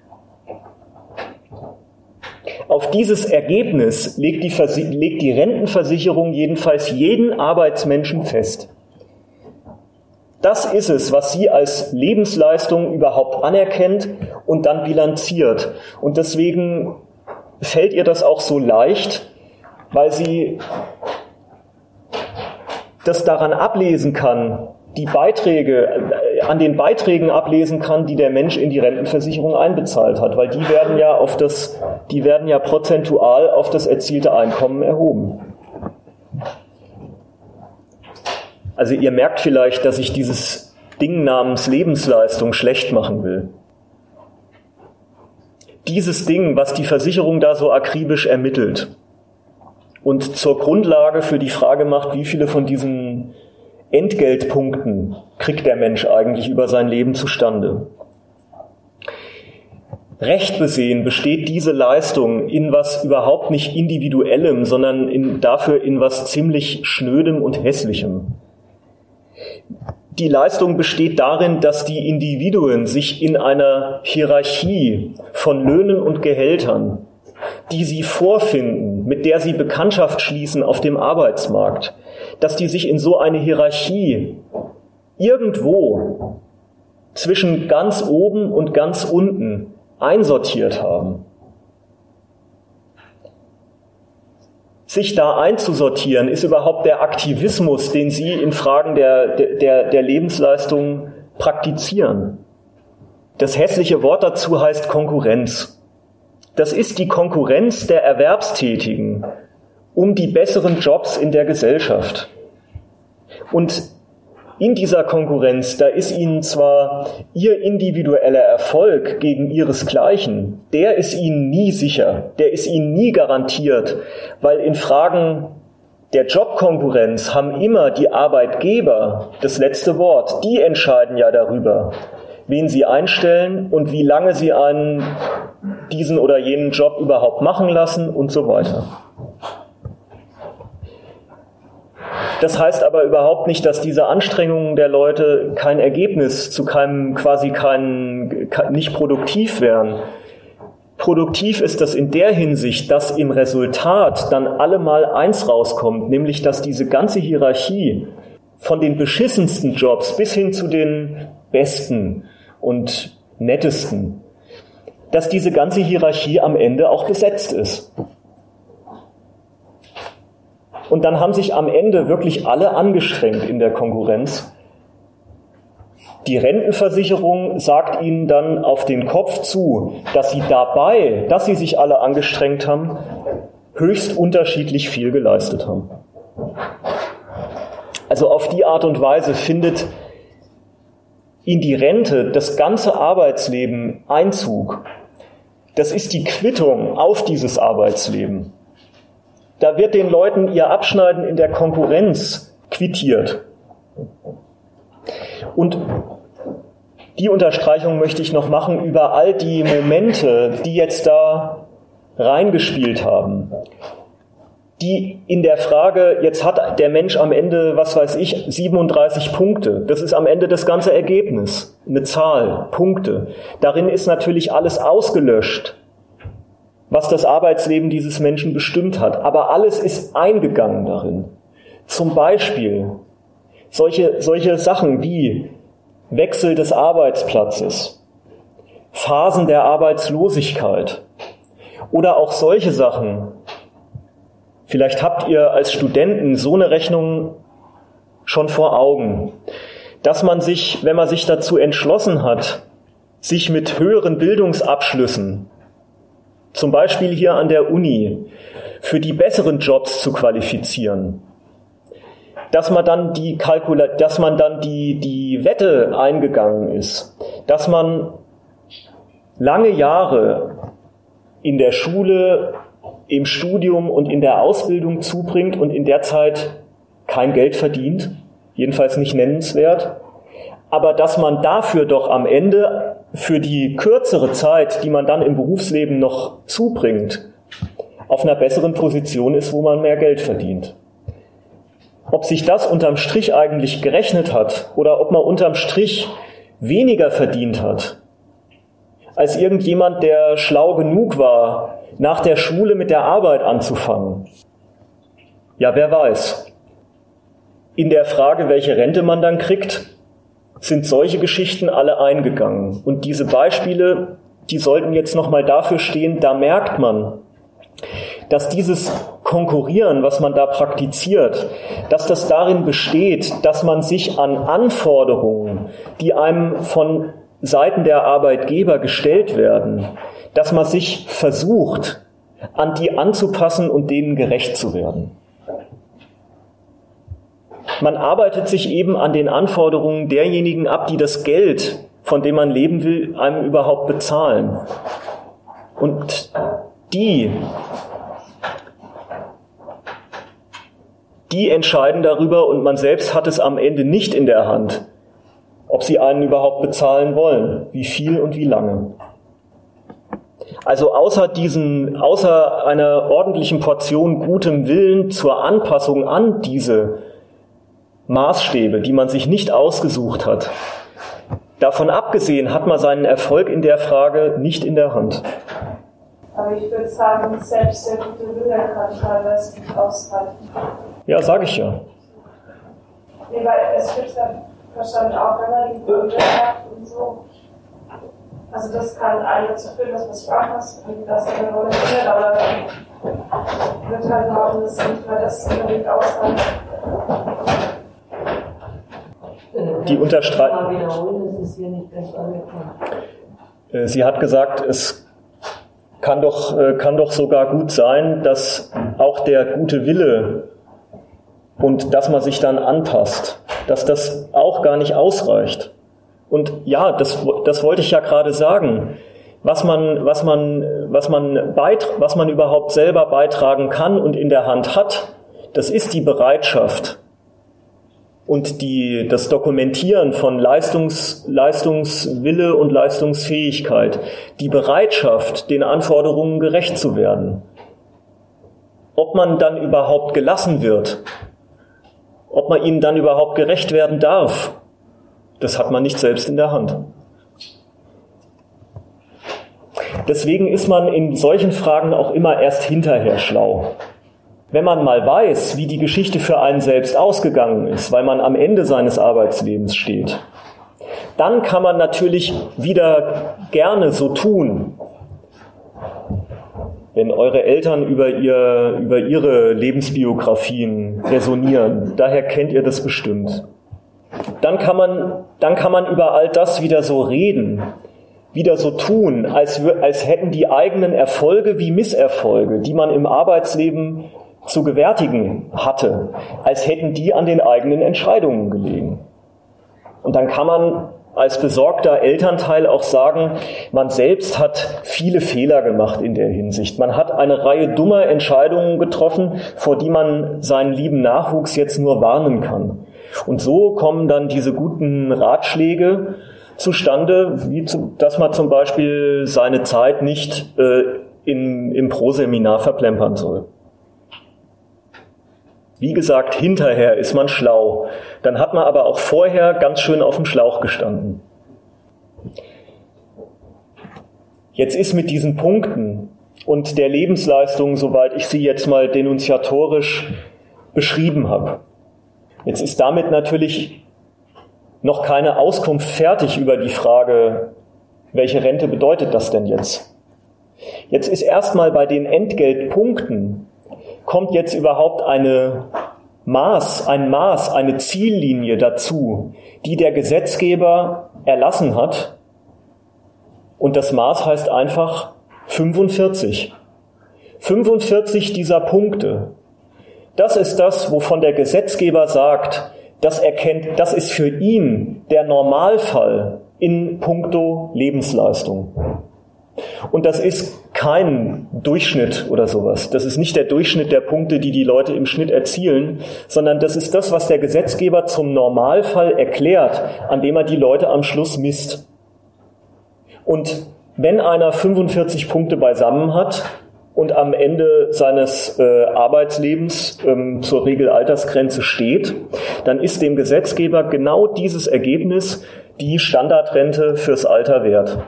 Auf dieses Ergebnis legt die, Versi- legt die Rentenversicherung jedenfalls jeden Arbeitsmenschen fest. Das ist es, was sie als Lebensleistung überhaupt anerkennt und dann bilanziert. Und deswegen fällt ihr das auch so leicht, weil sie das daran ablesen kann, die Beiträge, an den Beiträgen ablesen kann, die der Mensch in die Rentenversicherung einbezahlt hat, weil die werden ja auf das, die werden ja prozentual auf das erzielte Einkommen erhoben. Also ihr merkt vielleicht, dass ich dieses Ding namens Lebensleistung schlecht machen will. Dieses Ding, was die Versicherung da so akribisch ermittelt und zur Grundlage für die Frage macht, wie viele von diesen Entgeltpunkten kriegt der Mensch eigentlich über sein Leben zustande. Recht besehen besteht diese Leistung in was überhaupt nicht Individuellem, sondern in, dafür in was ziemlich Schnödem und Hässlichem. Die Leistung besteht darin, dass die Individuen sich in einer Hierarchie von Löhnen und Gehältern, die sie vorfinden, mit der sie Bekanntschaft schließen auf dem Arbeitsmarkt, dass die sich in so eine Hierarchie irgendwo zwischen ganz oben und ganz unten einsortiert haben. Sich da einzusortieren, ist überhaupt der Aktivismus, den sie in Fragen der, der, der Lebensleistung praktizieren. Das hässliche Wort dazu heißt Konkurrenz. Das ist die Konkurrenz der Erwerbstätigen um die besseren Jobs in der Gesellschaft. Und in dieser Konkurrenz, da ist ihnen zwar ihr individueller Erfolg gegen ihresgleichen, der ist ihnen nie sicher, der ist ihnen nie garantiert, weil in Fragen der Jobkonkurrenz haben immer die Arbeitgeber das letzte Wort. Die entscheiden ja darüber, wen sie einstellen und wie lange sie einen diesen oder jenen Job überhaupt machen lassen und so weiter. Das heißt aber überhaupt nicht, dass diese Anstrengungen der Leute kein Ergebnis zu keinem, quasi kein, nicht produktiv wären. Produktiv ist das in der Hinsicht, dass im Resultat dann allemal eins rauskommt, nämlich dass diese ganze Hierarchie von den beschissensten Jobs bis hin zu den besten und nettesten, dass diese ganze Hierarchie am Ende auch besetzt ist. Und dann haben sich am Ende wirklich alle angestrengt in der Konkurrenz. Die Rentenversicherung sagt ihnen dann auf den Kopf zu, dass sie dabei, dass sie sich alle angestrengt haben, höchst unterschiedlich viel geleistet haben. Also auf die Art und Weise findet in die Rente das ganze Arbeitsleben Einzug. Das ist die Quittung auf dieses Arbeitsleben. Da wird den Leuten ihr Abschneiden in der Konkurrenz quittiert. Und die Unterstreichung möchte ich noch machen über all die Momente, die jetzt da reingespielt haben. Die in der Frage, jetzt hat der Mensch am Ende, was weiß ich, siebenunddreißig Punkte. Das ist am Ende das ganze Ergebnis. Eine Zahl, Punkte. Darin ist natürlich alles ausgelöscht, was das Arbeitsleben dieses Menschen bestimmt hat. Aber alles ist eingegangen darin. Zum Beispiel solche, solche Sachen wie Wechsel des Arbeitsplatzes, Phasen der Arbeitslosigkeit oder auch solche Sachen. Vielleicht habt ihr als Studenten so eine Rechnung schon vor Augen, dass man sich, wenn man sich dazu entschlossen hat, sich mit höheren Bildungsabschlüssen, zum Beispiel hier an der Uni, für die besseren Jobs zu qualifizieren, dass man dann die Kalkula- dass man dann die, die Wette eingegangen ist, dass man lange Jahre in der Schule, im Studium und in der Ausbildung zubringt und in der Zeit kein Geld verdient, jedenfalls nicht nennenswert, aber dass man dafür doch am Ende für die kürzere Zeit, die man dann im Berufsleben noch zubringt, auf einer besseren Position ist, wo man mehr Geld verdient. Ob sich das unterm Strich eigentlich gerechnet hat oder ob man unterm Strich weniger verdient hat, als irgendjemand, der schlau genug war, nach der Schule mit der Arbeit anzufangen. Ja, wer weiß. In der Frage, welche Rente man dann kriegt, sind solche Geschichten alle eingegangen. Und diese Beispiele, die sollten jetzt nochmal dafür stehen, da merkt man, dass dieses Konkurrieren, was man da praktiziert, dass das darin besteht, dass man sich an Anforderungen, die einem von Seiten der Arbeitgeber gestellt werden, dass man sich versucht, an die anzupassen und denen gerecht zu werden. Man arbeitet sich eben an den Anforderungen derjenigen ab, die das Geld, von dem man leben will, einem überhaupt bezahlen. Und die, die entscheiden darüber und man selbst hat es am Ende nicht in der Hand, ob sie einen überhaupt bezahlen wollen, wie viel und wie lange. Also außer diesen, außer einer ordentlichen Portion gutem Willen zur Anpassung an diese Maßstäbe, die man sich nicht ausgesucht hat, davon abgesehen hat man seinen Erfolg in der Frage nicht in der Hand. Aber ich würde sagen, selbst der gute Wille kann teilweise nicht ausreichen. Ja, sage ich ja. Nee, weil es gibt ja wahrscheinlich auch, wenn man die Gründe hat und so. Also das kann einen dazu führen, dass man sich anpasst und das eine Rolle spielt, aber dann wird halt haben, dass nicht mehr das unbedingt ausreicht. Die unterstreichen. Sie hat gesagt, es kann doch, kann doch sogar gut sein, dass auch der gute Wille und dass man sich dann anpasst, dass das auch gar nicht ausreicht. Und ja, das, das wollte ich ja gerade sagen. Was man, was man, was man beitra- was man überhaupt selber beitragen kann und in der Hand hat, das ist die Bereitschaft und die, das Dokumentieren von Leistungs, Leistungswille und Leistungsfähigkeit. Die Bereitschaft, den Anforderungen gerecht zu werden. Ob man dann überhaupt gelassen wird, ob man ihnen dann überhaupt gerecht werden darf, das hat man nicht selbst in der Hand. Deswegen ist man in solchen Fragen auch immer erst hinterher schlau. Wenn man mal weiß, wie die Geschichte für einen selbst ausgegangen ist, weil man am Ende seines Arbeitslebens steht, dann kann man natürlich wieder gerne so tun, wenn eure Eltern über, ihr, über ihre Lebensbiografien resonieren. Daher kennt ihr das bestimmt. Dann kann man, dann kann man über all das wieder so reden, wieder so tun, als, als hätten die eigenen Erfolge wie Misserfolge, die man im Arbeitsleben zu gewärtigen hatte, als hätten die an den eigenen Entscheidungen gelegen. Und dann kann man als besorgter Elternteil auch sagen, man selbst hat viele Fehler gemacht in der Hinsicht. Man hat eine Reihe dummer Entscheidungen getroffen, vor die man seinen lieben Nachwuchs jetzt nur warnen kann. Und so kommen dann diese guten Ratschläge zustande, wie zu, dass man zum Beispiel seine Zeit nicht äh, in, im Pro-Seminar verplempern soll. Wie gesagt, hinterher ist man schlau. Dann hat man aber auch vorher ganz schön auf dem Schlauch gestanden. Jetzt ist mit diesen Punkten und der Lebensleistung, soweit ich sie jetzt mal denunziatorisch beschrieben habe, jetzt ist damit natürlich noch keine Auskunft fertig über die Frage, welche Rente bedeutet das denn jetzt? Jetzt ist erstmal bei den Entgeltpunkten kommt jetzt überhaupt eine Maß, ein Maß, eine Ziellinie dazu, die der Gesetzgeber erlassen hat. Und das Maß heißt einfach fünfundvierzig. fünfundvierzig dieser Punkte. Das ist das, wovon der Gesetzgeber sagt, das erkennt, das ist für ihn der Normalfall in puncto Lebensleistung. Und das ist kein Durchschnitt oder sowas. Das ist nicht der Durchschnitt der Punkte, die die Leute im Schnitt erzielen, sondern das ist das, was der Gesetzgeber zum Normalfall erklärt, an dem er die Leute am Schluss misst. Und wenn einer fünfundvierzig Punkte beisammen hat und am Ende seines äh, Arbeitslebens ähm, zur Regelaltersgrenze steht, dann ist dem Gesetzgeber genau dieses Ergebnis die Standardrente fürs Alter wert.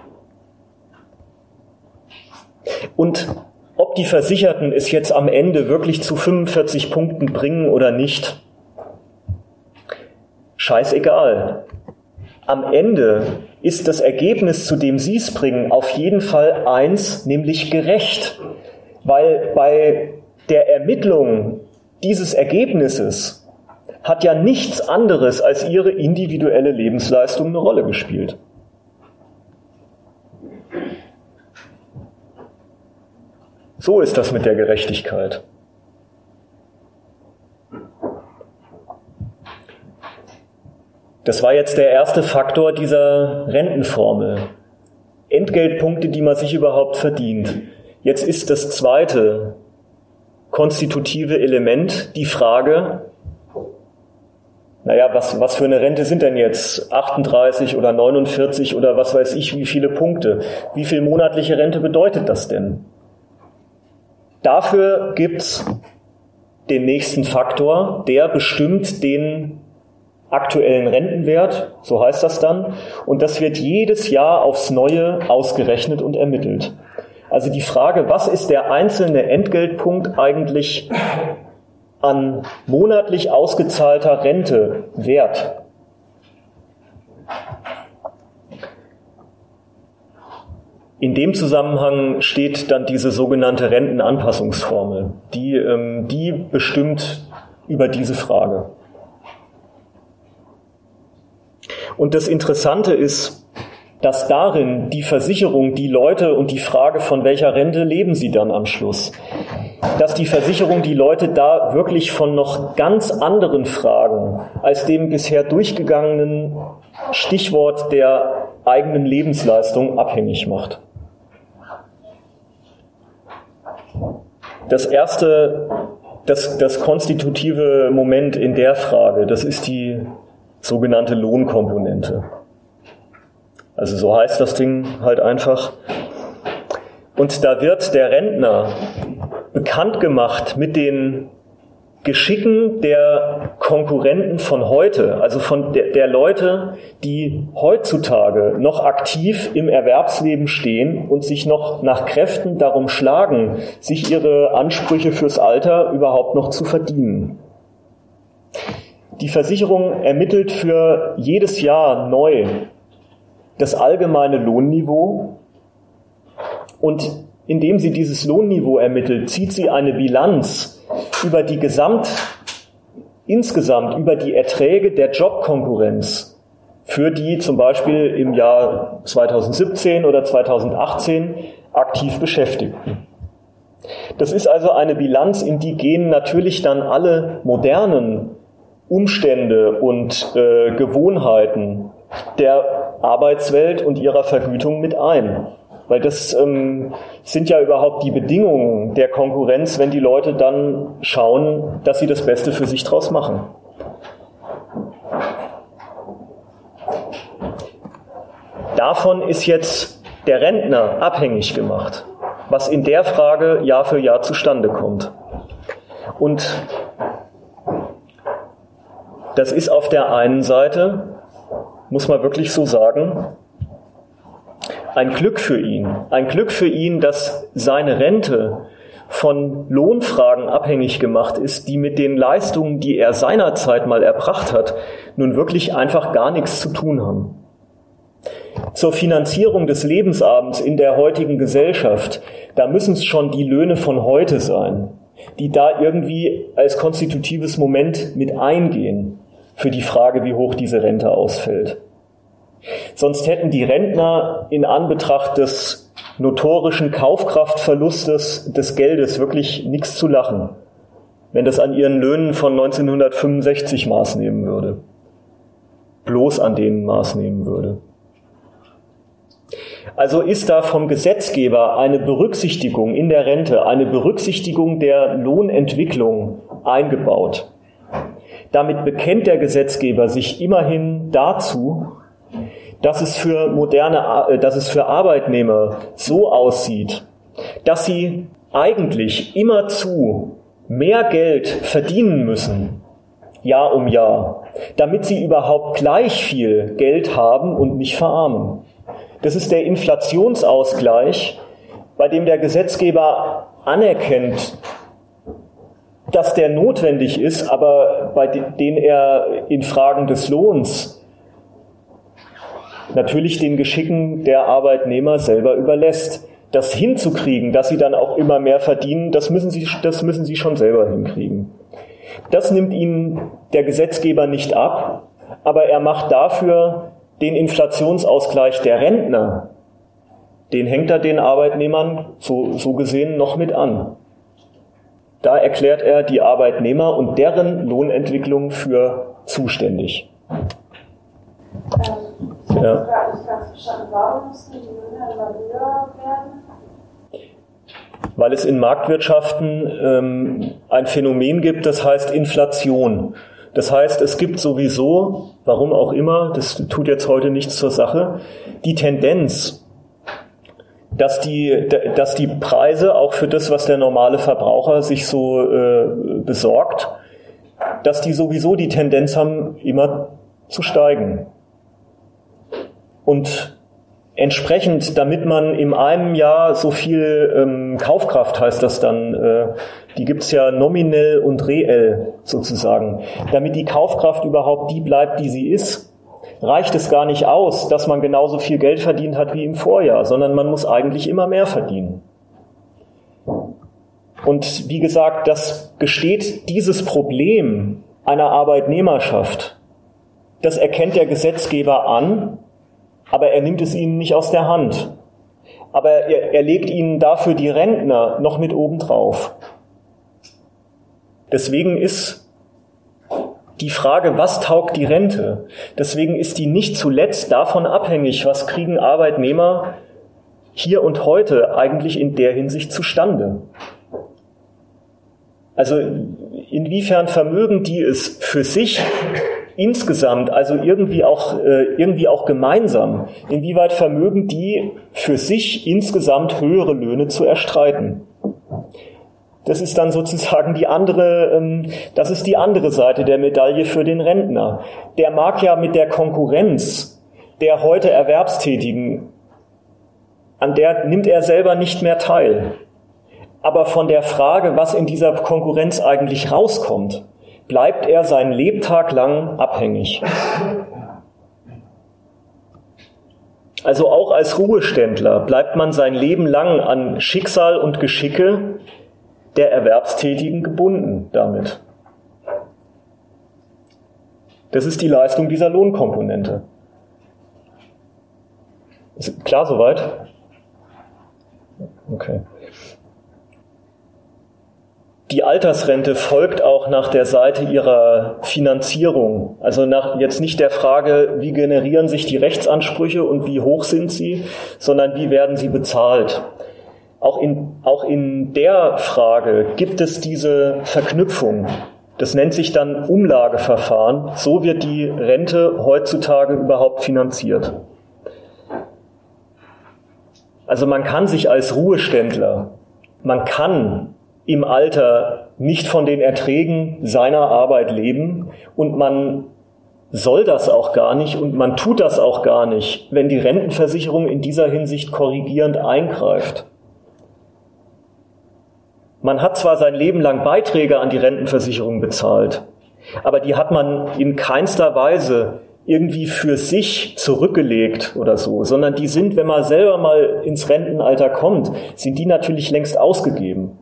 Und ob die Versicherten es jetzt am Ende wirklich zu fünfundvierzig Punkten bringen oder nicht, scheißegal. Am Ende ist das Ergebnis, zu dem sie es bringen, auf jeden Fall eins, nämlich gerecht. Weil bei der Ermittlung dieses Ergebnisses hat ja nichts anderes als ihre individuelle Lebensleistung eine Rolle gespielt. So ist das mit der Gerechtigkeit. Das war jetzt der erste Faktor dieser Rentenformel. Entgeltpunkte, die man sich überhaupt verdient. Jetzt ist das zweite konstitutive Element die Frage, naja, was, was für eine Rente sind denn jetzt? achtunddreißig oder neunundvierzig oder was weiß ich, wie viele Punkte? Wie viel monatliche Rente bedeutet das denn? Dafür gibt's den nächsten Faktor, der bestimmt den aktuellen Rentenwert, so heißt das dann, und das wird jedes Jahr aufs Neue ausgerechnet und ermittelt. Also die Frage, was ist der einzelne Entgeltpunkt eigentlich an monatlich ausgezahlter Rente wert? In dem Zusammenhang steht dann diese sogenannte Rentenanpassungsformel, die, ähm, die bestimmt über diese Frage. Und das Interessante ist, dass darin die Versicherung, die Leute und die Frage, von welcher Rente leben sie dann am Schluss, dass die Versicherung die Leute da wirklich von noch ganz anderen Fragen als dem bisher durchgegangenen Stichwort der eigenen Lebensleistung abhängig macht. Das erste, das, das konstitutive Moment in der Frage, das ist die sogenannte Lohnkomponente. Also so heißt das Ding halt einfach. Und da wird der Rentner bekannt gemacht mit den Geschicken der Konkurrenten von heute, also von der, der Leute, die heutzutage noch aktiv im Erwerbsleben stehen und sich noch nach Kräften darum schlagen, sich ihre Ansprüche fürs Alter überhaupt noch zu verdienen. Die Versicherung ermittelt für jedes Jahr neu das allgemeine Lohnniveau und indem sie dieses Lohnniveau ermittelt, zieht sie eine Bilanz über die Gesamt, insgesamt über die Erträge der Jobkonkurrenz, für die zum Beispiel im Jahr zweitausendsiebzehn oder zweitausendachtzehn aktiv Beschäftigten. Das ist also eine Bilanz, in die gehen natürlich dann alle modernen Umstände und äh, Gewohnheiten der Arbeitswelt und ihrer Vergütung mit ein. Weil das ähm, sind ja überhaupt die Bedingungen der Konkurrenz, wenn die Leute dann schauen, dass sie das Beste für sich draus machen. Davon ist jetzt der Rentner abhängig gemacht, was in der Frage Jahr für Jahr zustande kommt. Und das ist auf der einen Seite, muss man wirklich so sagen, ein Glück für ihn. Ein Glück für ihn, dass seine Rente von Lohnfragen abhängig gemacht ist, die mit den Leistungen, die er seinerzeit mal erbracht hat, nun wirklich einfach gar nichts zu tun haben. Zur Finanzierung des Lebensabends in der heutigen Gesellschaft, da müssen es schon die Löhne von heute sein, die da irgendwie als konstitutives Moment mit eingehen für die Frage, wie hoch diese Rente ausfällt. Sonst hätten die Rentner in Anbetracht des notorischen Kaufkraftverlustes des Geldes wirklich nichts zu lachen, wenn das an ihren Löhnen von neunzehnhundertfünfundsechzig Maß nehmen würde. Bloß an denen Maß nehmen würde. Also ist da vom Gesetzgeber eine Berücksichtigung in der Rente, eine Berücksichtigung der Lohnentwicklung eingebaut. Damit bekennt der Gesetzgeber sich immerhin dazu, dass es für moderne, dass es für Arbeitnehmer so aussieht, dass sie eigentlich immerzu mehr Geld verdienen müssen, Jahr um Jahr, damit sie überhaupt gleich viel Geld haben und nicht verarmen. Das ist der Inflationsausgleich, bei dem der Gesetzgeber anerkennt, dass der notwendig ist, aber bei dem er in Fragen des Lohns natürlich den Geschicken der Arbeitnehmer selber überlässt. Das hinzukriegen, dass sie dann auch immer mehr verdienen, das müssen sie, das müssen sie schon selber hinkriegen. Das nimmt ihnen der Gesetzgeber nicht ab, aber er macht dafür den Inflationsausgleich der Rentner, den hängt er den Arbeitnehmern so, so gesehen noch mit an. Da erklärt er die Arbeitnehmer und deren Lohnentwicklung für zuständig. Ähm, ich habe ja. gar nicht ganz verstanden, warum müssen die Löhne immer höher werden? Weil es in Marktwirtschaften ähm, ein Phänomen gibt, das heißt Inflation. Das heißt, es gibt sowieso, warum auch immer, das tut jetzt heute nichts zur Sache, die Tendenz, dass die, dass die Preise auch für das, was der normale Verbraucher sich so äh, besorgt, dass die sowieso die Tendenz haben, immer zu steigen. Und entsprechend, damit man in einem Jahr so viel ähm, Kaufkraft, heißt das dann, äh, die gibt's ja nominell und reell sozusagen, damit die Kaufkraft überhaupt die bleibt, die sie ist, reicht es gar nicht aus, dass man genauso viel Geld verdient hat wie im Vorjahr, sondern man muss eigentlich immer mehr verdienen. Und wie gesagt, das gesteht dieses Problem einer Arbeitnehmerschaft, das erkennt der Gesetzgeber an, aber er nimmt es ihnen nicht aus der Hand. Aber er, er legt ihnen dafür die Rentner noch mit obendrauf. Deswegen ist die Frage, was taugt die Rente? Deswegen ist die nicht zuletzt davon abhängig, was kriegen Arbeitnehmer hier und heute eigentlich in der Hinsicht zustande. Also inwiefern vermögen die es für sich insgesamt, also irgendwie auch, äh, irgendwie auch gemeinsam, inwieweit vermögen die für sich insgesamt höhere Löhne zu erstreiten? Das ist dann sozusagen die andere, ähm, das ist die andere Seite der Medaille für den Rentner. Der mag ja mit der Konkurrenz der heute Erwerbstätigen, an der nimmt er selber nicht mehr teil. Aber von der Frage, was in dieser Konkurrenz eigentlich rauskommt, bleibt er sein Lebtag lang abhängig. Also auch als Ruheständler bleibt man sein Leben lang an Schicksal und Geschicke der Erwerbstätigen gebunden damit. Das ist die Leistung dieser Lohnkomponente. Ist klar soweit? Okay. Die Altersrente folgt auch nach der Seite ihrer Finanzierung. Also nach jetzt nicht der Frage, wie generieren sich die Rechtsansprüche und wie hoch sind sie, sondern wie werden sie bezahlt. Auch in, auch in der Frage gibt es diese Verknüpfung. Das nennt sich dann Umlageverfahren. So wird die Rente heutzutage überhaupt finanziert. Also man kann sich als Ruheständler, man kann im Alter nicht von den Erträgen seiner Arbeit leben und man soll das auch gar nicht und man tut das auch gar nicht, wenn die Rentenversicherung in dieser Hinsicht korrigierend eingreift. Man hat zwar sein Leben lang Beiträge an die Rentenversicherung bezahlt, aber die hat man in keinster Weise irgendwie für sich zurückgelegt oder so, sondern die sind, wenn man selber mal ins Rentenalter kommt, sind die natürlich längst ausgegeben.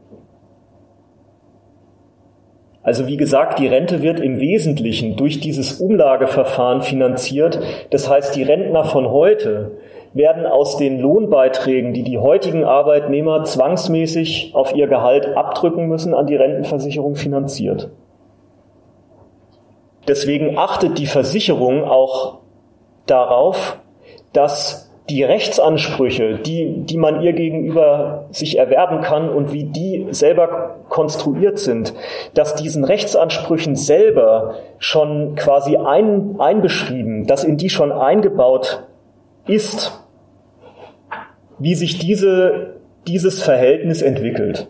Also wie gesagt, die Rente wird im Wesentlichen durch dieses Umlageverfahren finanziert. Das heißt, die Rentner von heute werden aus den Lohnbeiträgen, die die heutigen Arbeitnehmer zwangsmäßig auf ihr Gehalt abdrücken müssen, an die Rentenversicherung finanziert. Deswegen achtet die Versicherung auch darauf, dass die Rechtsansprüche, die, die man ihr gegenüber sich erwerben kann und wie die selber konstruiert sind, dass diesen Rechtsansprüchen selber schon quasi ein, einbeschrieben, dass in die schon eingebaut ist, wie sich diese, dieses Verhältnis entwickelt.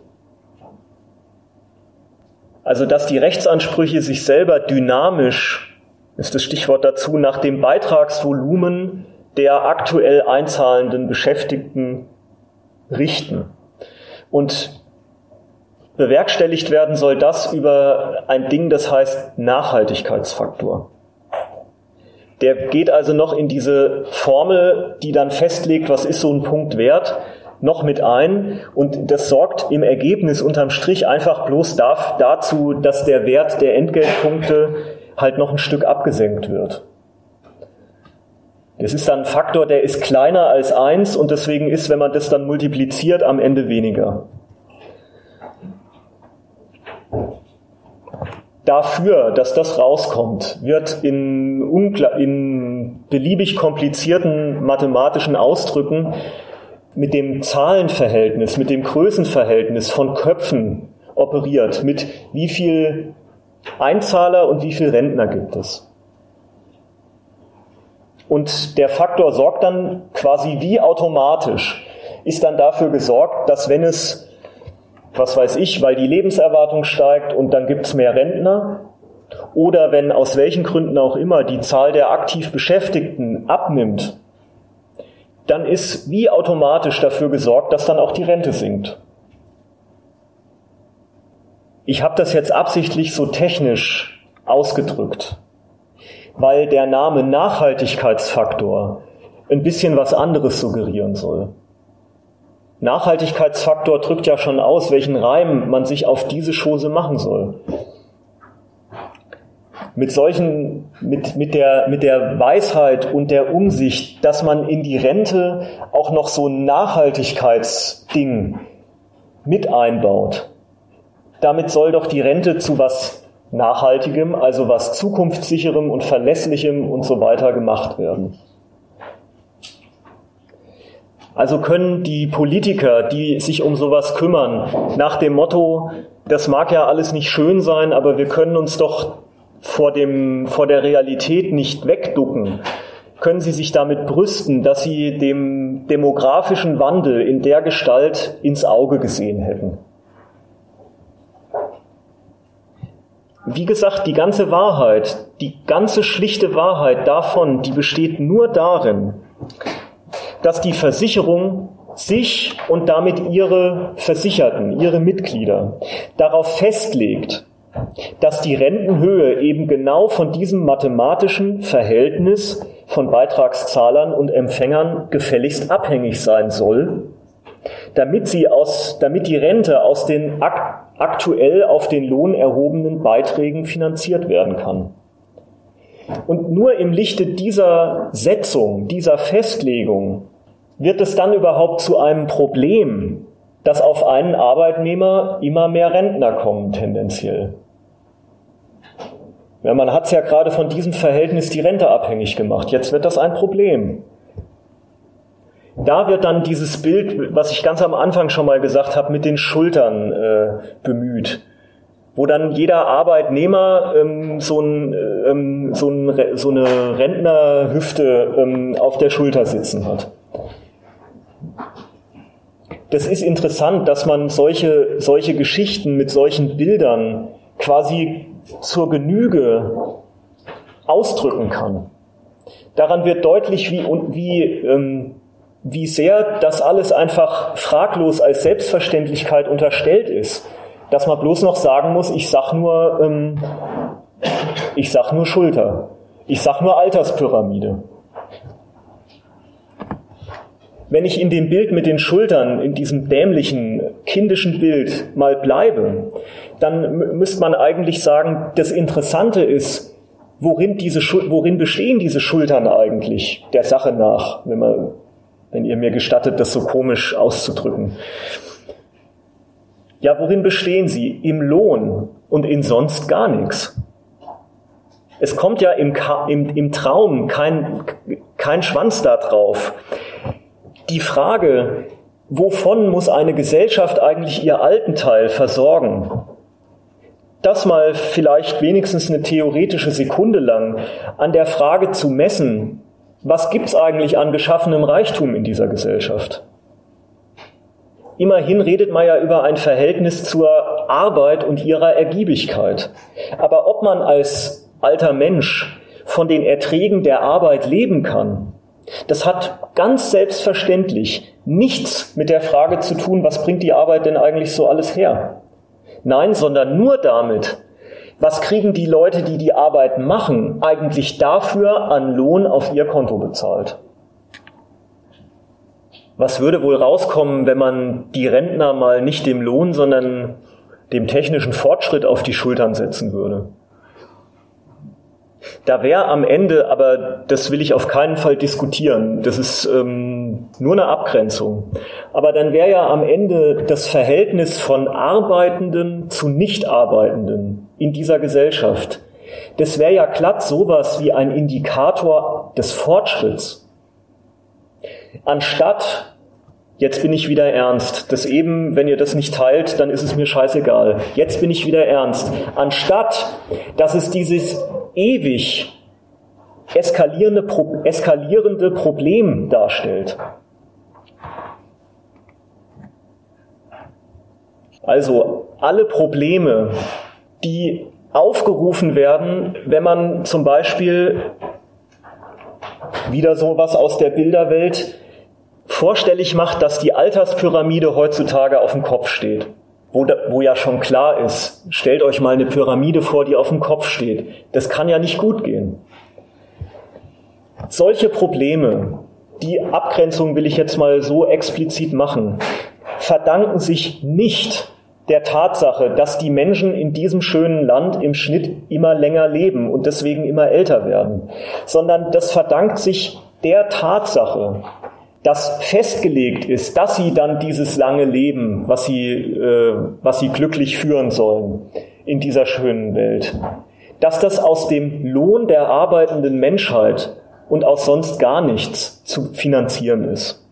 Also, dass die Rechtsansprüche sich selber dynamisch, ist das Stichwort dazu, nach dem Beitragsvolumen der aktuell einzahlenden Beschäftigten richten. Und bewerkstelligt werden soll das über ein Ding, das heißt Nachhaltigkeitsfaktor. Der geht also noch in diese Formel, die dann festlegt, was ist so ein Punkt wert, noch mit ein. Und das sorgt im Ergebnis unterm Strich einfach bloß dazu, dass der Wert der Entgeltpunkte halt noch ein Stück abgesenkt wird. Das ist dann ein Faktor, der ist kleiner als eins und deswegen ist, wenn man das dann multipliziert, am Ende weniger. Dafür, dass das rauskommt, wird in, unklar, in beliebig komplizierten mathematischen Ausdrücken mit dem Zahlenverhältnis, mit dem Größenverhältnis von Köpfen operiert, mit wie viel Einzahler und wie viel Rentner gibt es. Und der Faktor sorgt dann quasi wie automatisch, ist dann dafür gesorgt, dass wenn es, was weiß ich, weil die Lebenserwartung steigt und dann gibt es mehr Rentner, oder wenn aus welchen Gründen auch immer die Zahl der aktiv Beschäftigten abnimmt, dann ist wie automatisch dafür gesorgt, dass dann auch die Rente sinkt. Ich habe das jetzt absichtlich so technisch ausgedrückt, weil der Name Nachhaltigkeitsfaktor ein bisschen was anderes suggerieren soll. Nachhaltigkeitsfaktor drückt ja schon aus, welchen Reim man sich auf diese Chose machen soll. Mit solchen, mit, mit der, mit der Weisheit und der Umsicht, dass man in die Rente auch noch so ein Nachhaltigkeitsding mit einbaut. Damit soll doch die Rente zu was Nachhaltigem, also was Zukunftssicherem und Verlässlichem und so weiter gemacht werden. Also können die Politiker, die sich um sowas kümmern, nach dem Motto, das mag ja alles nicht schön sein, aber wir können uns doch vor dem, vor der Realität nicht wegducken, können sie sich damit brüsten, dass sie dem demografischen Wandel in der Gestalt ins Auge gesehen hätten. Wie gesagt, die ganze Wahrheit, die ganze schlichte Wahrheit davon, die besteht nur darin, dass die Versicherung sich und damit ihre Versicherten, ihre Mitglieder darauf festlegt, dass die Rentenhöhe eben genau von diesem mathematischen Verhältnis von Beitragszahlern und Empfängern gefälligst abhängig sein soll, damit sie aus, damit die Rente aus den ak- aktuell auf den Lohn erhobenen Beiträgen finanziert werden kann. Und nur im Lichte dieser Setzung, dieser Festlegung wird es dann überhaupt zu einem Problem, dass auf einen Arbeitnehmer immer mehr Rentner kommen, tendenziell. Ja, man hat es ja gerade von diesem Verhältnis die Rente abhängig gemacht. Jetzt wird das ein Problem. Da wird dann dieses Bild, was ich ganz am Anfang schon mal gesagt habe, mit den Schultern äh, bemüht, wo dann jeder Arbeitnehmer ähm, so, ein, ähm, so, ein, so eine Rentnerhüfte ähm, auf der Schulter sitzen hat. Das ist interessant, dass man solche, solche Geschichten mit solchen Bildern quasi zur Genüge ausdrücken kann. Daran wird deutlich, wie, wie, ähm, wie sehr das alles einfach fraglos als Selbstverständlichkeit unterstellt ist. Dass man bloß noch sagen muss, ich sag nur, ähm, ich sag nur Schulter. Ich sag nur Alterspyramide. Wenn ich in dem Bild mit den Schultern, in diesem dämlichen, kindischen Bild mal bleibe, dann müsste man eigentlich sagen, das Interessante ist, worin, diese, worin bestehen diese Schultern eigentlich, der Sache nach, wenn, man, wenn ihr mir gestattet, das so komisch auszudrücken. Ja, worin bestehen sie? Im Lohn und in sonst gar nichts. Es kommt ja im, im, im Traum kein, kein Schwanz da drauf. die Frage, wovon muss eine Gesellschaft eigentlich ihr alten Teil versorgen, das mal vielleicht wenigstens eine theoretische Sekunde lang an der Frage zu messen, was gibt's eigentlich an geschaffenem Reichtum in dieser Gesellschaft? Immerhin redet man ja über ein Verhältnis zur Arbeit und ihrer Ergiebigkeit. Aber ob man als alter Mensch von den Erträgen der Arbeit leben kann, das hat ganz selbstverständlich nichts mit der Frage zu tun, was bringt die Arbeit denn eigentlich so alles her? Nein, sondern nur damit, was kriegen die Leute, die die Arbeit machen, eigentlich dafür an Lohn auf ihr Konto bezahlt? Was würde wohl rauskommen, wenn man die Rentner mal nicht dem Lohn, sondern dem technischen Fortschritt auf die Schultern setzen würde? Da wäre am Ende, aber das will ich auf keinen Fall diskutieren, das ist ähm, nur eine Abgrenzung, aber dann wäre ja am Ende das Verhältnis von Arbeitenden zu Nichtarbeitenden in dieser Gesellschaft, das wäre ja glatt sowas wie ein Indikator des Fortschritts. Anstatt, jetzt bin ich wieder ernst, das eben, wenn ihr das nicht teilt, dann ist es mir scheißegal, jetzt bin ich wieder ernst, anstatt, dass es dieses ewig eskalierende, eskalierende Problem darstellt. Also alle Probleme, die aufgerufen werden, wenn man zum Beispiel wieder sowas aus der Bilderwelt vorstellig macht, dass die Alterspyramide heutzutage auf dem Kopf steht. Wo, da, wo ja schon klar ist, stellt euch mal eine Pyramide vor, die auf dem Kopf steht. Das kann ja nicht gut gehen. Solche Probleme, die Abgrenzung will ich jetzt mal so explizit machen, verdanken sich nicht der Tatsache, dass die Menschen in diesem schönen Land im Schnitt immer länger leben und deswegen immer älter werden, sondern das verdankt sich der Tatsache, dass festgelegt ist, dass sie dann dieses lange Leben, was sie, äh, was sie glücklich führen sollen in dieser schönen Welt, dass das aus dem Lohn der arbeitenden Menschheit und aus sonst gar nichts zu finanzieren ist.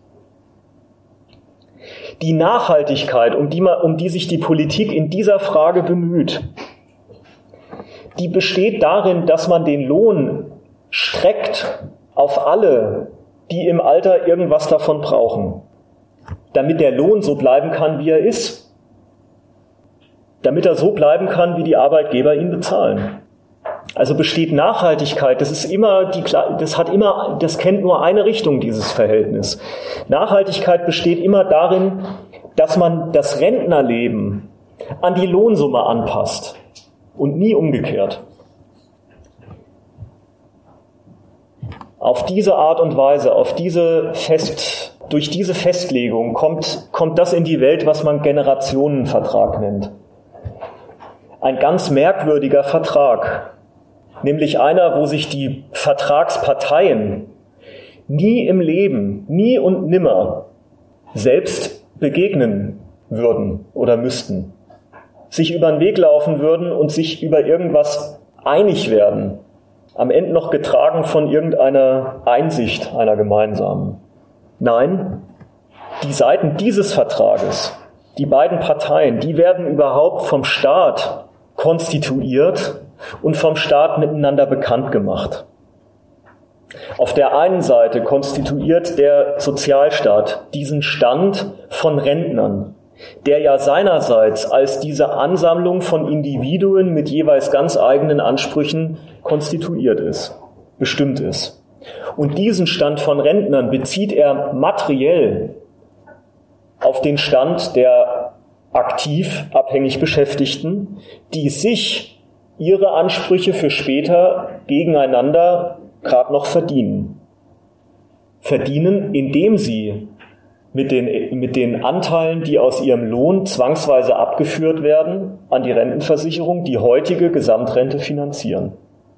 Die Nachhaltigkeit, um die, man, um die sich die Politik in dieser Frage bemüht, die besteht darin, dass man den Lohn streckt auf alle, die im Alter irgendwas davon brauchen, damit der Lohn so bleiben kann, wie er ist, damit er so bleiben kann, wie die Arbeitgeber ihn bezahlen. Also besteht Nachhaltigkeit, das ist immer die, das hat immer, das kennt nur eine Richtung, dieses Verhältnis. Nachhaltigkeit besteht immer darin, dass man das Rentnerleben an die Lohnsumme anpasst und nie umgekehrt. Auf diese Art und Weise, auf diese Fest, durch diese Festlegung kommt, kommt das in die Welt, was man Generationenvertrag nennt. Ein ganz merkwürdiger Vertrag, nämlich einer, wo sich die Vertragsparteien nie im Leben, nie und nimmer selbst begegnen würden oder müssten, sich über den Weg laufen würden und sich über irgendwas einig werden. Am Ende noch getragen von irgendeiner Einsicht, einer gemeinsamen. Nein, die Seiten dieses Vertrages, die beiden Parteien, die werden überhaupt vom Staat konstituiert und vom Staat miteinander bekannt gemacht. Auf der einen Seite konstituiert der Sozialstaat diesen Stand von Rentnern, der ja seinerseits als diese Ansammlung von Individuen mit jeweils ganz eigenen Ansprüchen konstituiert ist, bestimmt ist. Und diesen Stand von Rentnern bezieht er materiell auf den Stand der aktiv abhängig Beschäftigten, die sich ihre Ansprüche für später gegeneinander gerade noch verdienen. Verdienen, indem sie mit den, mit den Anteilen, die aus ihrem Lohn zwangsweise abgeführt werden, an die Rentenversicherung, die heutige Gesamtrente finanzieren.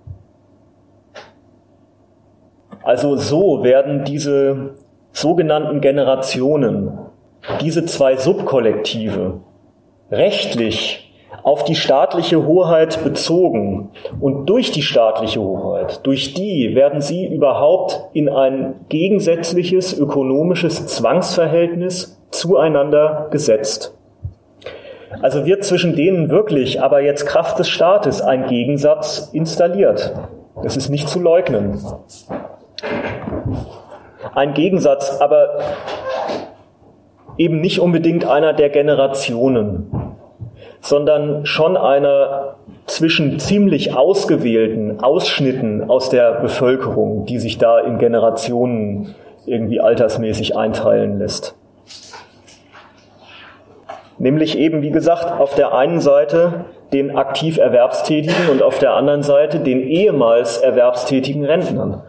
Also so werden diese sogenannten Generationen, diese zwei Subkollektive, rechtlich auf die staatliche Hoheit bezogen und durch die staatliche Hoheit, durch die werden sie überhaupt in ein gegensätzliches ökonomisches Zwangsverhältnis zueinander gesetzt. Also wird zwischen denen wirklich, aber jetzt Kraft des Staates, ein Gegensatz installiert. Das ist nicht zu leugnen. Ein Gegensatz, aber eben nicht unbedingt einer der Generationen, sondern schon einer zwischen ziemlich ausgewählten Ausschnitten aus der Bevölkerung, die sich da in Generationen irgendwie altersmäßig einteilen lässt. Nämlich eben, wie gesagt, auf der einen Seite den aktiv Erwerbstätigen und auf der anderen Seite den ehemals erwerbstätigen Rentnern.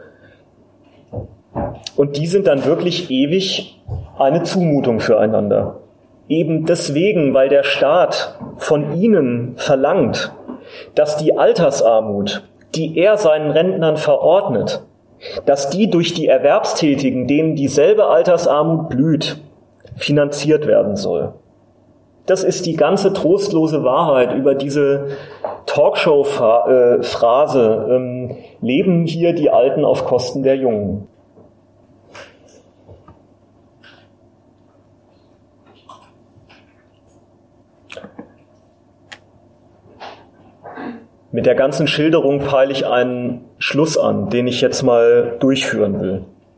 Und die sind dann wirklich ewig eine Zumutung füreinander. Eben deswegen, weil der Staat von ihnen verlangt, dass die Altersarmut, die er seinen Rentnern verordnet, dass die durch die Erwerbstätigen, denen dieselbe Altersarmut blüht, finanziert werden soll. Das ist die ganze trostlose Wahrheit über diese Talkshow-Phrase, ähm, leben hier die Alten auf Kosten der Jungen. Mit der ganzen Schilderung peile ich einen Schluss an, den ich jetzt mal durchführen will.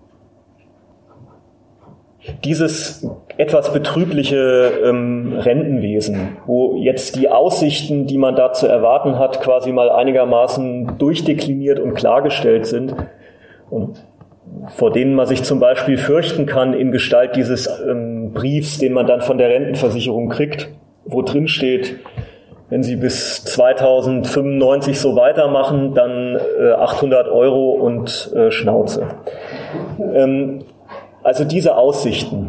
Dieses etwas betrübliche ähm, Rentenwesen, wo jetzt die Aussichten, die man da zu erwarten hat, quasi mal einigermaßen durchdekliniert und klargestellt sind und vor denen man sich zum Beispiel fürchten kann in Gestalt dieses ähm, Briefs, den man dann von der Rentenversicherung kriegt, wo drin steht, wenn Sie bis zweitausendfünfundneunzig so weitermachen, dann äh, achthundert Euro und äh, Schnauze. Ähm, also diese Aussichten,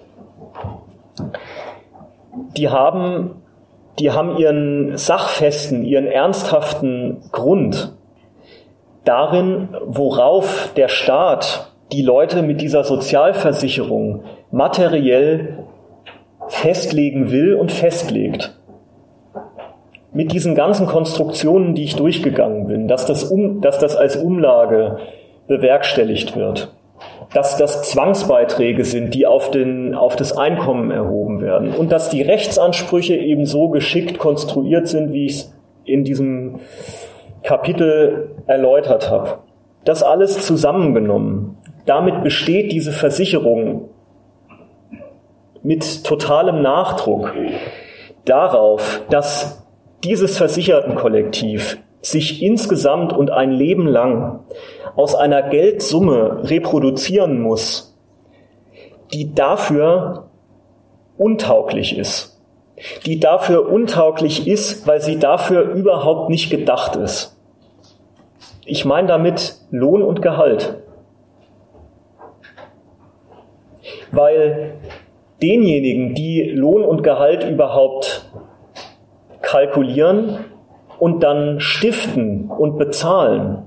die haben, die haben ihren sachfesten, ihren ernsthaften Grund darin, worauf der Staat die Leute mit dieser Sozialversicherung materiell festlegen will und festlegt. Mit diesen ganzen Konstruktionen, die ich durchgegangen bin, dass das, um, dass das als Umlage bewerkstelligt wird, dass das Zwangsbeiträge sind, die auf, den, auf das Einkommen erhoben werden und dass die Rechtsansprüche eben so geschickt konstruiert sind, wie ich es in diesem Kapitel erläutert habe. Das alles zusammengenommen. Damit besteht diese Versicherung mit totalem Nachdruck darauf, dass dieses Versichertenkollektiv sich insgesamt und ein Leben lang aus einer Geldsumme reproduzieren muss, die dafür untauglich ist. Die dafür untauglich ist, weil sie dafür überhaupt nicht gedacht ist. Ich meine damit Lohn und Gehalt. Weil denjenigen, die Lohn und Gehalt überhaupt kalkulieren und dann stiften und bezahlen,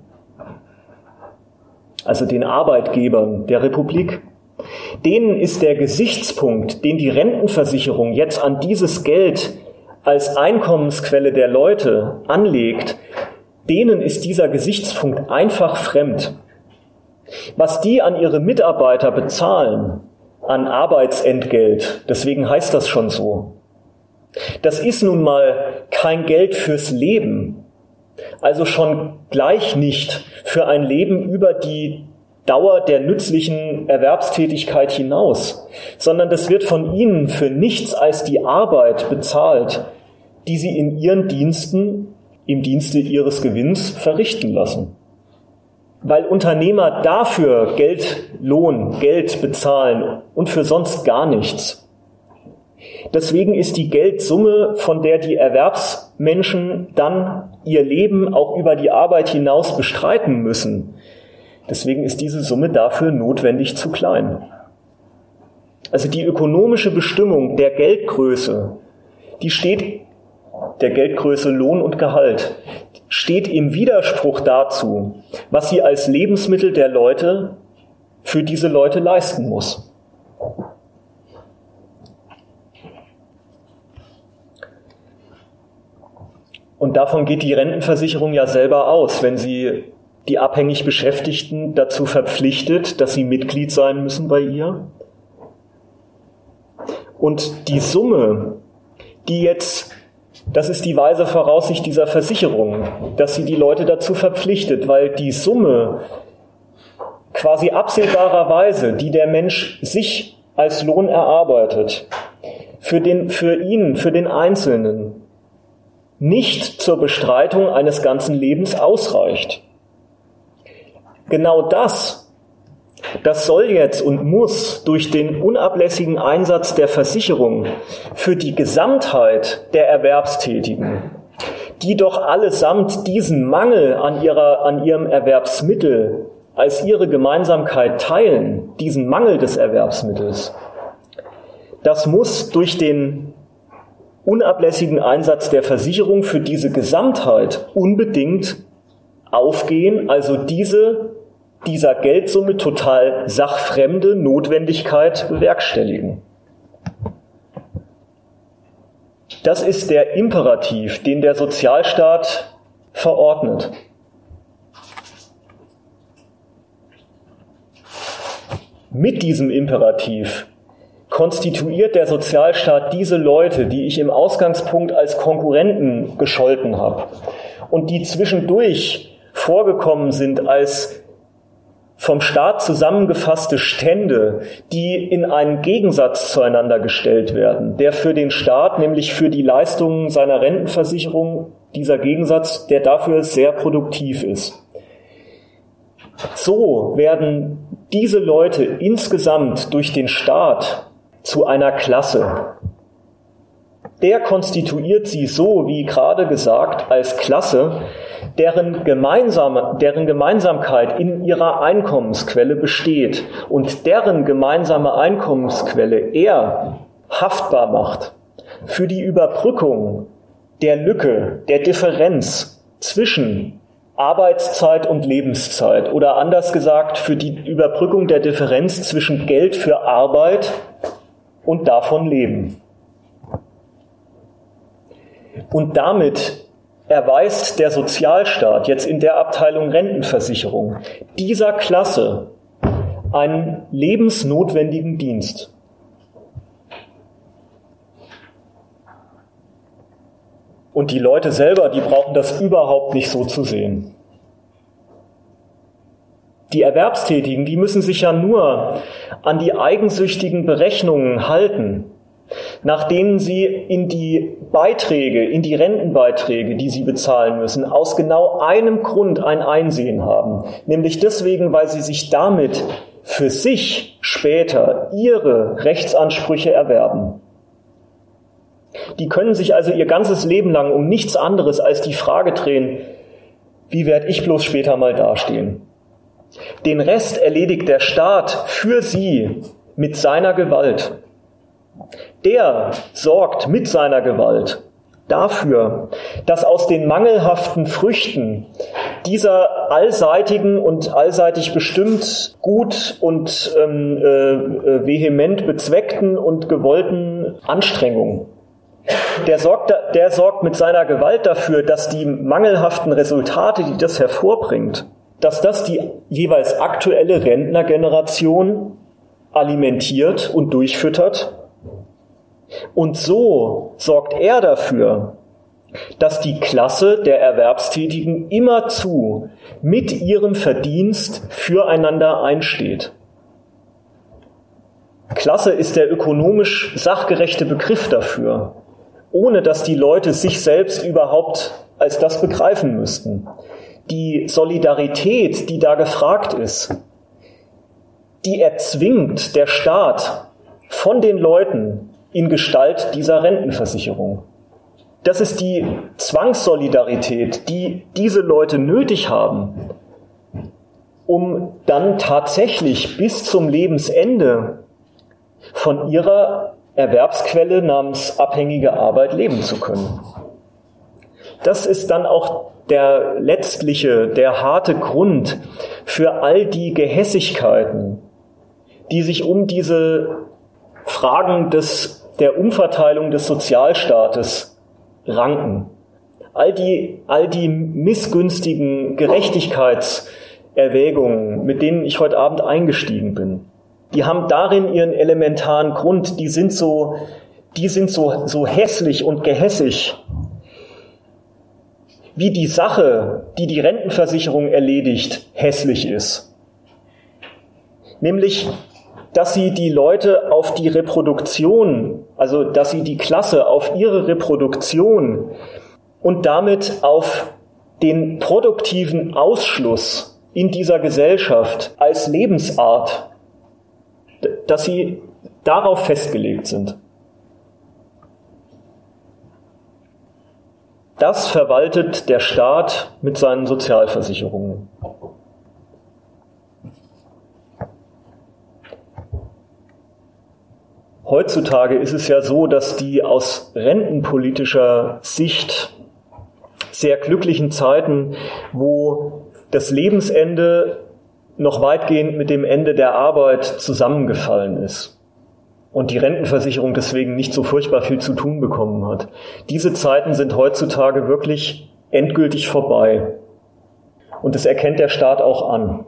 also den Arbeitgebern der Republik, denen ist der Gesichtspunkt, den die Rentenversicherung jetzt an dieses Geld als Einkommensquelle der Leute anlegt, denen ist dieser Gesichtspunkt einfach fremd. Was die an ihre Mitarbeiter bezahlen, an Arbeitsentgelt, deswegen heißt das schon so, das ist nun mal kein Geld fürs Leben, also schon gleich nicht für ein Leben über die Dauer der nützlichen Erwerbstätigkeit hinaus, sondern das wird von ihnen für nichts als die Arbeit bezahlt, die sie in ihren Diensten, im Dienste ihres Gewinns verrichten lassen. Weil Unternehmer dafür Geld, Lohn, Geld bezahlen und für sonst gar nichts. Deswegen ist die Geldsumme, von der die Erwerbsmenschen dann ihr Leben auch über die Arbeit hinaus bestreiten müssen, deswegen ist diese Summe dafür notwendig zu klein. Also die ökonomische Bestimmung der Geldgröße, die steht, der Geldgröße Lohn und Gehalt, steht im Widerspruch dazu, was sie als Lebensmittel der Leute für diese Leute leisten muss. Und davon geht die Rentenversicherung ja selber aus, wenn sie die abhängig Beschäftigten dazu verpflichtet, dass sie Mitglied sein müssen bei ihr. Und die Summe, die jetzt, das ist die weise Voraussicht dieser Versicherung, dass sie die Leute dazu verpflichtet, weil die Summe quasi absehbarerweise, die der Mensch sich als Lohn erarbeitet, für den, für ihn, für den Einzelnen, nicht zur Bestreitung eines ganzen Lebens ausreicht. Genau das, das soll jetzt und muss durch den unablässigen Einsatz der Versicherung für die Gesamtheit der Erwerbstätigen, die doch allesamt diesen Mangel an ihrer, an ihrem Erwerbsmittel als ihre Gemeinsamkeit teilen, diesen Mangel des Erwerbsmittels, das muss durch den unablässigen Einsatz der Versicherung für diese Gesamtheit unbedingt aufgehen, also diese, dieser Geldsumme total sachfremde Notwendigkeit bewerkstelligen. Das ist der Imperativ, den der Sozialstaat verordnet. Mit diesem Imperativ konstituiert der Sozialstaat diese Leute, die ich im Ausgangspunkt als Konkurrenten gescholten habe und die zwischendurch vorgekommen sind als vom Staat zusammengefasste Stände, die in einen Gegensatz zueinander gestellt werden, der für den Staat, nämlich für die Leistungen seiner Rentenversicherung, dieser Gegensatz, der dafür sehr produktiv ist. So werden diese Leute insgesamt durch den Staat zu einer Klasse. Der konstituiert sie so, wie gerade gesagt, als Klasse, deren, gemeinsame, deren Gemeinsamkeit in ihrer Einkommensquelle besteht und deren gemeinsame Einkommensquelle er haftbar macht für die Überbrückung der Lücke, der Differenz zwischen Arbeitszeit und Lebenszeit oder anders gesagt für die Überbrückung der Differenz zwischen Geld für Arbeit und davon Leben. Und damit erweist der Sozialstaat jetzt in der Abteilung Rentenversicherung dieser Klasse einen lebensnotwendigen Dienst. Und die Leute selber, die brauchen das überhaupt nicht so zu sehen. Die Erwerbstätigen, die müssen sich ja nur an die eigensüchtigen Berechnungen halten, nach denen sie in die Beiträge, in die Rentenbeiträge, die sie bezahlen müssen, aus genau einem Grund ein Einsehen haben. Nämlich deswegen, weil sie sich damit für sich später ihre Rechtsansprüche erwerben. Die können sich also ihr ganzes Leben lang um nichts anderes als die Frage drehen, wie werde ich bloß später mal dastehen? Den Rest erledigt der Staat für sie mit seiner Gewalt. Der sorgt mit seiner Gewalt dafür, dass aus den mangelhaften Früchten dieser allseitigen und allseitig bestimmt gut und ähm, äh, vehement bezweckten und gewollten Anstrengungen, der sorgt, der sorgt mit seiner Gewalt dafür, dass die mangelhaften Resultate, die das hervorbringt, dass das die jeweils aktuelle Rentnergeneration alimentiert und durchfüttert. Und so sorgt er dafür, dass die Klasse der Erwerbstätigen immerzu mit ihrem Verdienst füreinander einsteht. Klasse ist der ökonomisch sachgerechte Begriff dafür, ohne dass die Leute sich selbst überhaupt als das begreifen müssten. Die Solidarität, die da gefragt ist, die erzwingt der Staat von den Leuten in Gestalt dieser Rentenversicherung. Das ist die Zwangssolidarität, die diese Leute nötig haben, um dann tatsächlich bis zum Lebensende von ihrer Erwerbsquelle namens abhängige Arbeit leben zu können. Das ist dann auch der letztliche, der harte Grund für all die Gehässigkeiten, die sich um diese Fragen des, der Umverteilung des Sozialstaates ranken. all die, all die missgünstigen Gerechtigkeitserwägungen, mit denen ich heute Abend eingestiegen bin, die haben darin ihren elementaren Grund, die sind so, die sind so, so hässlich und gehässig, wie die Sache, die die Rentenversicherung erledigt, hässlich ist. Nämlich, dass sie die Leute auf die Reproduktion, also dass sie die Klasse auf ihre Reproduktion und damit auf den produktiven Ausschluss in dieser Gesellschaft als Lebensart, dass sie darauf festgelegt sind. Das verwaltet der Staat mit seinen Sozialversicherungen. Heutzutage ist es ja so, dass die aus rentenpolitischer Sicht sehr glücklichen Zeiten, wo das Lebensende noch weitgehend mit dem Ende der Arbeit zusammengefallen ist und die Rentenversicherung deswegen nicht so furchtbar viel zu tun bekommen hat. Diese Zeiten sind heutzutage wirklich endgültig vorbei. Und das erkennt der Staat auch an.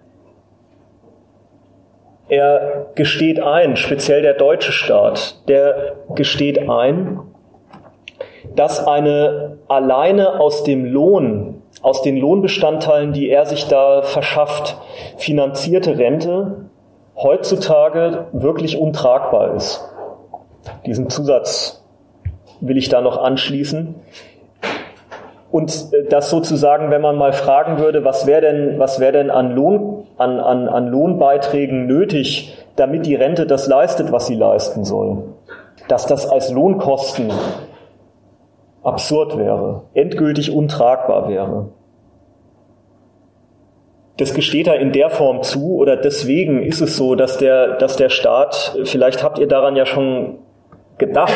Er gesteht ein, speziell der deutsche Staat, der gesteht ein, dass eine alleine aus dem Lohn, aus den Lohnbestandteilen, die er sich da verschafft, finanzierte Rente heutzutage wirklich untragbar ist. Diesen Zusatz will ich da noch anschließen. Und das sozusagen, wenn man mal fragen würde, was wäre denn, was wäre denn an Lohn, an, an, an Lohnbeiträgen nötig, damit die Rente das leistet, was sie leisten soll, dass das als Lohnkosten absurd wäre, endgültig untragbar wäre. Das gesteht er in der Form zu, oder deswegen ist es so, dass der, dass der Staat, vielleicht habt ihr daran ja schon gedacht,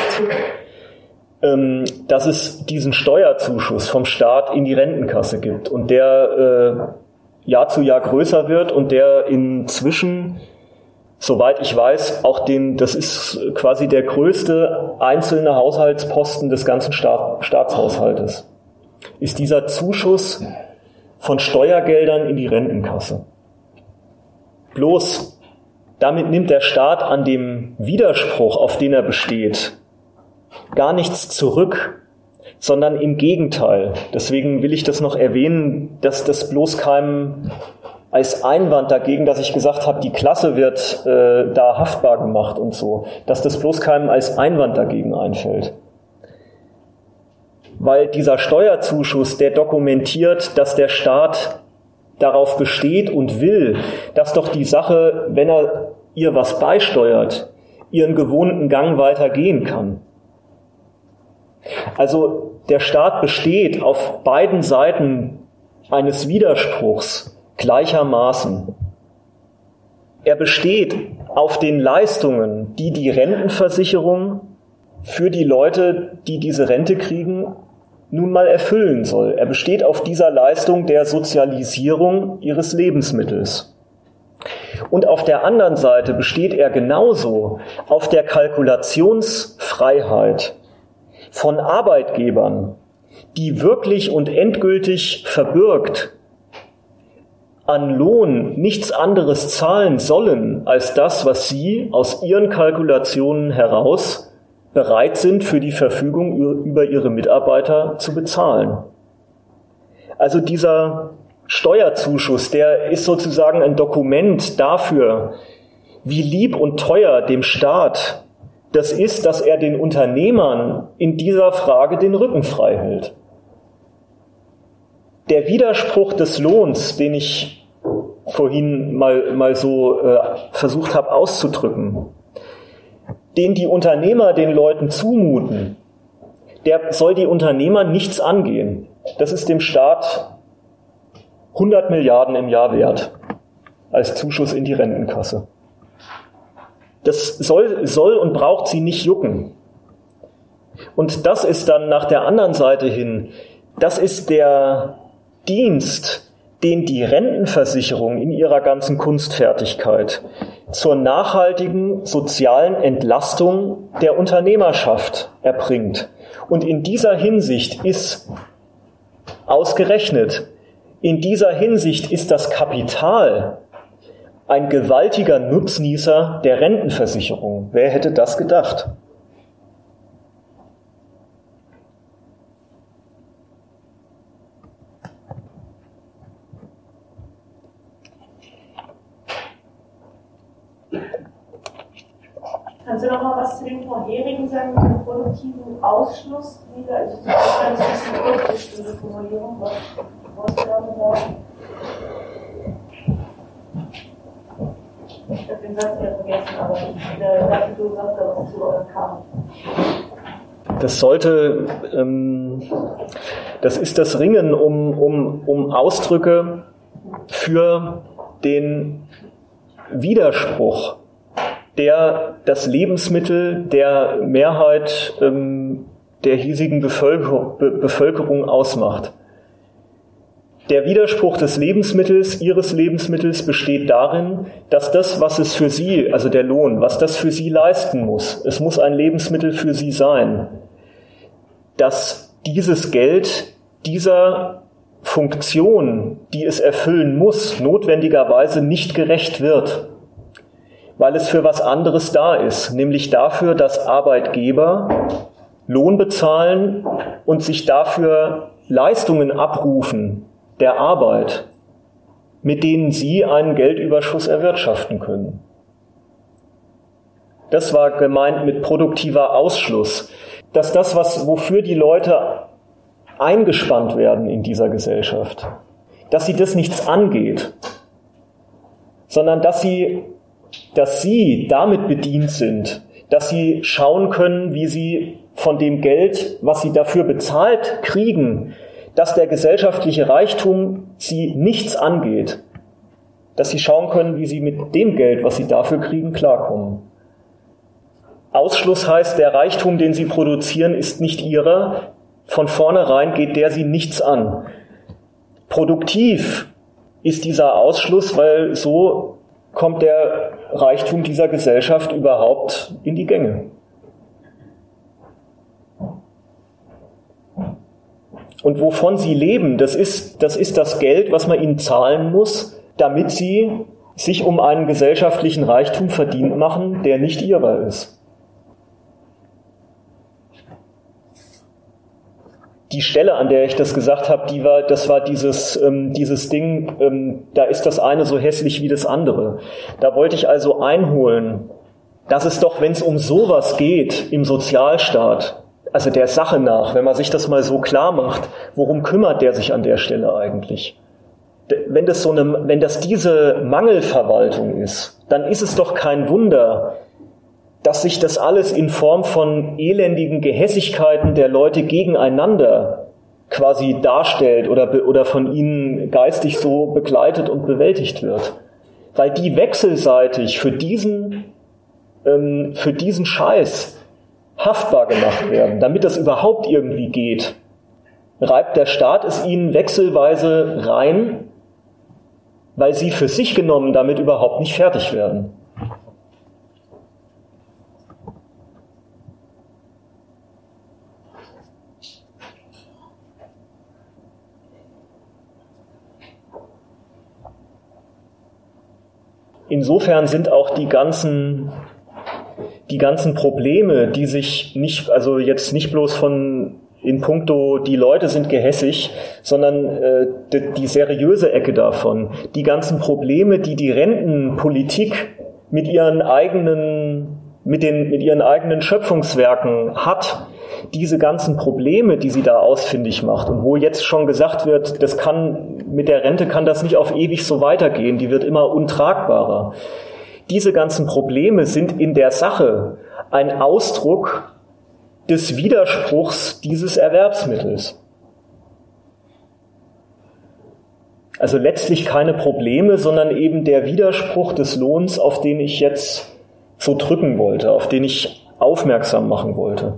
dass es diesen Steuerzuschuss vom Staat in die Rentenkasse gibt und der äh, Jahr zu Jahr größer wird und der inzwischen, soweit ich weiß, auch den, das ist quasi der größte einzelne Haushaltsposten des ganzen Staat, Staatshaushaltes, ist dieser Zuschuss von Steuergeldern in die Rentenkasse. Bloß damit nimmt der Staat an dem Widerspruch, auf den er besteht, gar nichts zurück, sondern im Gegenteil. Deswegen will ich das noch erwähnen, dass das bloß keinem als Einwand dagegen, dass ich gesagt habe, die Klasse wird äh, da haftbar gemacht und so, dass das bloß keinem als Einwand dagegen einfällt. Weil dieser Steuerzuschuss, der dokumentiert, dass der Staat darauf besteht und will, dass doch die Sache, wenn er ihr was beisteuert, ihren gewohnten Gang weitergehen kann. Also der Staat besteht auf beiden Seiten eines Widerspruchs gleichermaßen. Er besteht auf den Leistungen, die die Rentenversicherung für die Leute, die diese Rente kriegen, nun mal erfüllen soll. Er besteht auf dieser Leistung der Sozialisierung ihres Lebensmittels. Und auf der anderen Seite besteht er genauso auf der Kalkulationsfreiheit von Arbeitgebern, die wirklich und endgültig verbürgt an Lohn nichts anderes zahlen sollen als das, was sie aus ihren Kalkulationen heraus bereit sind, für die Verfügung über ihre Mitarbeiter zu bezahlen. Also dieser Steuerzuschuss, der ist sozusagen ein Dokument dafür, wie lieb und teuer dem Staat das ist, dass er den Unternehmern in dieser Frage den Rücken frei hält. Der Widerspruch des Lohns, den ich vorhin mal, mal so äh, versucht habe auszudrücken, den die Unternehmer den Leuten zumuten, der soll die Unternehmer nichts angehen. Das ist dem Staat hundert Milliarden im Jahr wert als Zuschuss in die Rentenkasse. Das soll, soll und braucht sie nicht jucken. Und das ist dann nach der anderen Seite hin, das ist der Dienst, den die Rentenversicherung in ihrer ganzen Kunstfertigkeit zur nachhaltigen sozialen Entlastung der Unternehmerschaft erbringt. Und in dieser Hinsicht ist Ausgerechnet, in dieser Hinsicht ist das Kapital ein gewaltiger Nutznießer der Rentenversicherung. Wer hätte das gedacht? Kannst du noch mal was zu den vorherigen sagen, mit dem produktiven Ausschluss? Also das ist ein bisschen kryptisch, diese Formulierung. Was wolltest du damit sagen? Ich habe den Satz ja vergessen, aber ich dachte, du sagst da was zu kam. Das sollte, ähm, das ist das Ringen um, um, um Ausdrücke für den Widerspruch, der das Lebensmittel der Mehrheit ähm, der hiesigen Bevölker- Be- Bevölkerung ausmacht. Der Widerspruch des Lebensmittels, ihres Lebensmittels, besteht darin, dass das, was es für sie, also der Lohn, was das für sie leisten muss, es muss ein Lebensmittel für sie sein, dass dieses Geld dieser Funktion, die es erfüllen muss, notwendigerweise nicht gerecht wird, weil es für was anderes da ist, nämlich dafür, dass Arbeitgeber Lohn bezahlen und sich dafür Leistungen abrufen der Arbeit, mit denen sie einen Geldüberschuss erwirtschaften können. Das war gemeint mit produktiver Ausschluss, dass das, was, wofür die Leute eingespannt werden in dieser Gesellschaft, dass sie das nichts angeht, sondern dass sie, dass sie damit bedient sind, dass sie schauen können, wie sie von dem Geld, was sie dafür bezahlt kriegen, dass der gesellschaftliche Reichtum sie nichts angeht, dass sie schauen können, wie sie mit dem Geld, was sie dafür kriegen, klarkommen. Ausschluss heißt, der Reichtum, den sie produzieren, ist nicht ihrer. Von vornherein geht der sie nichts an. Produktiv ist dieser Ausschluss, weil so kommt der Reichtum dieser Gesellschaft überhaupt in die Gänge. Und wovon sie leben, das ist, das ist das Geld, was man ihnen zahlen muss, damit sie sich um einen gesellschaftlichen Reichtum verdient machen, der nicht ihrer ist. Die Stelle, an der ich das gesagt habe, die war, das war dieses, ähm, dieses Ding, ähm, da ist das eine so hässlich wie das andere. Da wollte ich also einholen, dass es doch, wenn es um sowas geht im Sozialstaat, also der Sache nach, wenn man sich das mal so klar macht, worum kümmert der sich an der Stelle eigentlich? Wenn das so eine, wenn das diese Mangelverwaltung ist, dann ist es doch kein Wunder, dass sich das alles in Form von elendigen Gehässigkeiten der Leute gegeneinander quasi darstellt oder, oder von ihnen geistig so begleitet und bewältigt wird. Weil die wechselseitig für diesen, ähm, für diesen Scheiß haftbar gemacht werden, damit das überhaupt irgendwie geht, reibt der Staat es ihnen wechselweise rein, weil sie für sich genommen damit überhaupt nicht fertig werden. Insofern sind auch die ganzen die ganzen Probleme, die sich nicht, also jetzt nicht bloß von in puncto, die Leute sind gehässig, sondern äh, die, die seriöse Ecke davon, die ganzen Probleme, die die Rentenpolitik mit ihren eigenen, mit den, mit ihren eigenen Schöpfungswerken hat, diese ganzen Probleme, die sie da ausfindig macht und wo jetzt schon gesagt wird, das kann, mit der Rente kann das nicht auf ewig so weitergehen, die wird immer untragbarer. Diese ganzen Probleme sind in der Sache ein Ausdruck des Widerspruchs dieses Erwerbsmittels. Also letztlich keine Probleme, sondern eben der Widerspruch des Lohns, auf den ich jetzt so drücken wollte, auf den ich aufmerksam machen wollte.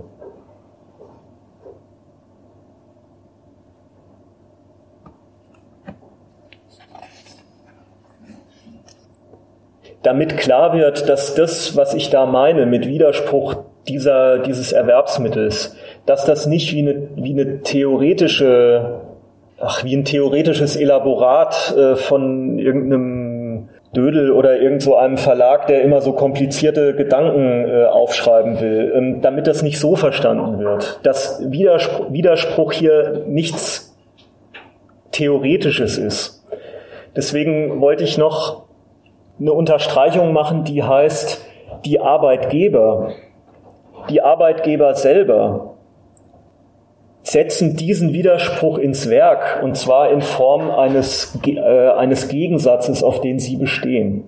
Damit klar wird, dass das, was ich da meine mit Widerspruch dieser, dieses Erwerbsmittels, dass das nicht wie eine, wie eine theoretische ach, wie ein theoretisches Elaborat äh, von irgendeinem Dödel oder irgend so einem Verlag, der immer so komplizierte Gedanken äh, aufschreiben will, ähm, damit das nicht so verstanden wird, dass Widerspruch, Widerspruch hier nichts Theoretisches ist. Deswegen wollte ich noch eine Unterstreichung machen, die heißt, die Arbeitgeber, die Arbeitgeber selber setzen diesen Widerspruch ins Werk, und zwar in Form eines, äh, eines Gegensatzes, auf den sie bestehen.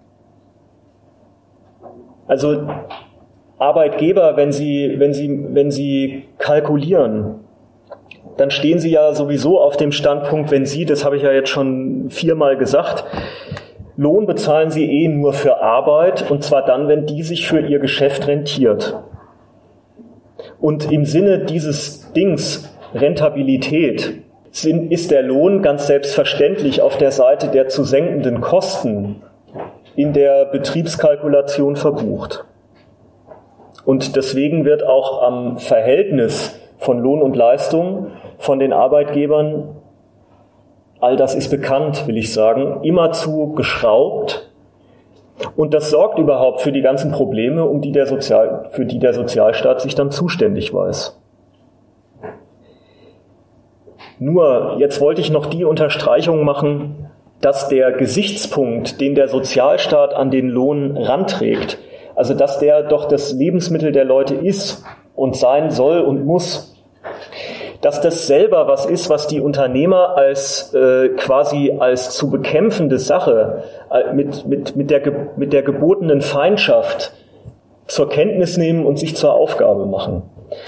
Also Arbeitgeber, wenn sie, wenn sie, wenn sie kalkulieren, dann stehen sie ja sowieso auf dem Standpunkt, wenn sie, das habe ich ja jetzt schon viermal gesagt, Lohn bezahlen sie eh nur für Arbeit, und zwar dann, wenn die sich für ihr Geschäft rentiert. Und im Sinne dieses Dings Rentabilität sind, ist der Lohn ganz selbstverständlich auf der Seite der zu senkenden Kosten in der Betriebskalkulation verbucht. Und deswegen wird auch am Verhältnis von Lohn und Leistung von den Arbeitgebern, all das ist bekannt, will ich sagen, immerzu geschraubt. Und das sorgt überhaupt für die ganzen Probleme, um die der Sozial, für die der Sozialstaat sich dann zuständig weiß. Nur, jetzt wollte ich noch die Unterstreichung machen, dass der Gesichtspunkt, den der Sozialstaat an den Lohn ranträgt, also dass der doch das Lebensmittel der Leute ist und sein soll und muss, dass das selber was ist, was die Unternehmer als äh, quasi als zu bekämpfende Sache äh, mit, mit, mit, der, mit der gebotenen Feindschaft zur Kenntnis nehmen und sich zur Aufgabe machen.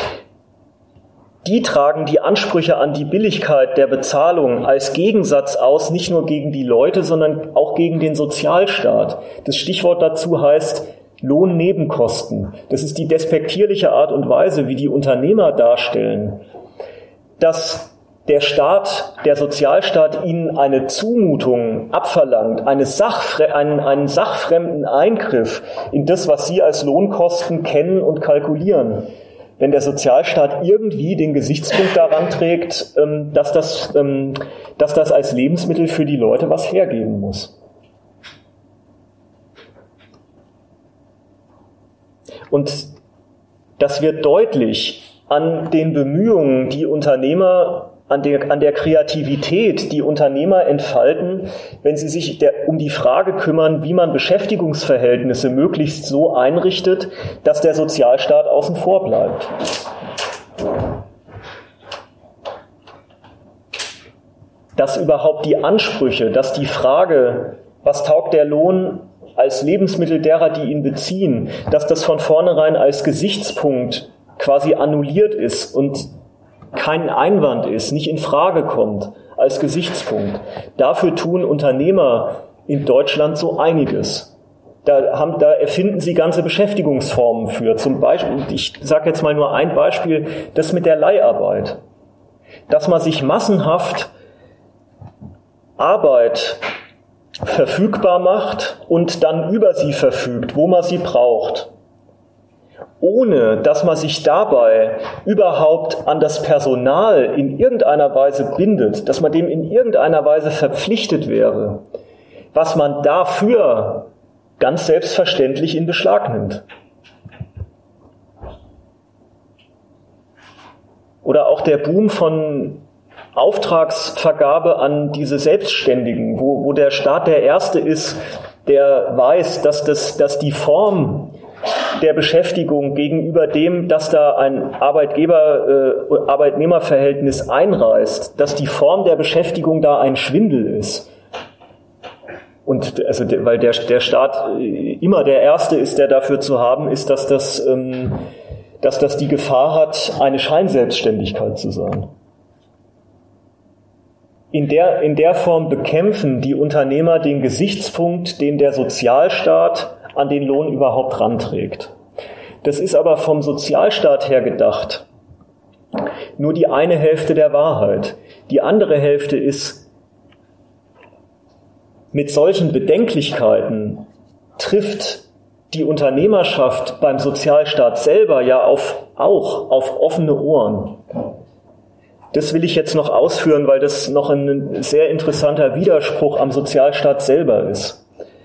Die tragen die Ansprüche an die Billigkeit der Bezahlung als Gegensatz aus, nicht nur gegen die Leute, sondern auch gegen den Sozialstaat. Das Stichwort dazu heißt Lohnnebenkosten. Das ist die despektierliche Art und Weise, wie die Unternehmer darstellen, dass der Staat, der Sozialstaat ihnen eine Zumutung abverlangt, eine Sachfre- einen, einen sachfremden Eingriff in das, was sie als Lohnkosten kennen und kalkulieren. Wenn der Sozialstaat irgendwie den Gesichtspunkt daran trägt, dass das, dass das als Lebensmittel für die Leute was hergeben muss. Und das wird deutlich an den Bemühungen, die Unternehmer, an der, an der Kreativität, die Unternehmer entfalten, wenn sie sich der, um die Frage kümmern, wie man Beschäftigungsverhältnisse möglichst so einrichtet, dass der Sozialstaat außen vor bleibt. Dass überhaupt die Ansprüche, dass die Frage, was taugt der Lohn als Lebensmittel derer, die ihn beziehen, dass das von vornherein als Gesichtspunkt quasi annulliert ist und kein Einwand ist, nicht in Frage kommt als Gesichtspunkt. Dafür tun Unternehmer in Deutschland so einiges. Da, haben, da erfinden sie ganze Beschäftigungsformen für. Zum Beispiel, ich sage jetzt mal nur ein Beispiel, das mit der Leiharbeit. Dass man sich massenhaft Arbeit verfügbar macht und dann über sie verfügt, wo man sie braucht, ohne dass man sich dabei überhaupt an das Personal in irgendeiner Weise bindet, dass man dem in irgendeiner Weise verpflichtet wäre, was man dafür ganz selbstverständlich in Beschlag nimmt. Oder auch der Boom von Auftragsvergabe an diese Selbstständigen, wo, wo der Staat der Erste ist, der weiß, dass, das, dass die Form der Beschäftigung gegenüber dem, dass da ein Arbeitgeber-Arbeitnehmer-Verhältnis einreißt, dass die Form der Beschäftigung da ein Schwindel ist. Und also, weil der, der Staat immer der Erste ist, der dafür zu haben ist, dass das, ähm, dass das die Gefahr hat, eine Scheinselbstständigkeit zu sein. In der, in der Form bekämpfen die Unternehmer den Gesichtspunkt, den der Sozialstaat an den Lohn überhaupt ranträgt. Das ist aber vom Sozialstaat her gedacht nur die eine Hälfte der Wahrheit. Die andere Hälfte ist, mit solchen Bedenklichkeiten trifft die Unternehmerschaft beim Sozialstaat selber ja auf, auch auf offene Ohren. Das will ich jetzt noch ausführen, weil das noch ein sehr interessanter Widerspruch am Sozialstaat selber ist.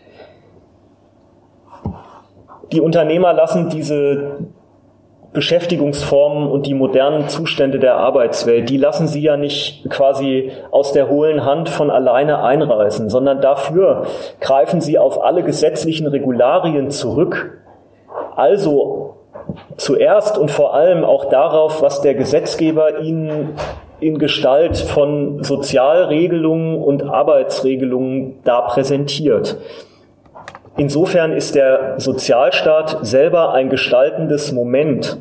Die Unternehmer lassen diese Beschäftigungsformen und die modernen Zustände der Arbeitswelt, die lassen sie ja nicht quasi aus der hohlen Hand von alleine einreißen, sondern dafür greifen sie auf alle gesetzlichen Regularien zurück. Also zuerst und vor allem auch darauf, was der Gesetzgeber ihnen in Gestalt von Sozialregelungen und Arbeitsregelungen da präsentiert. Insofern ist der Sozialstaat selber ein gestaltendes Moment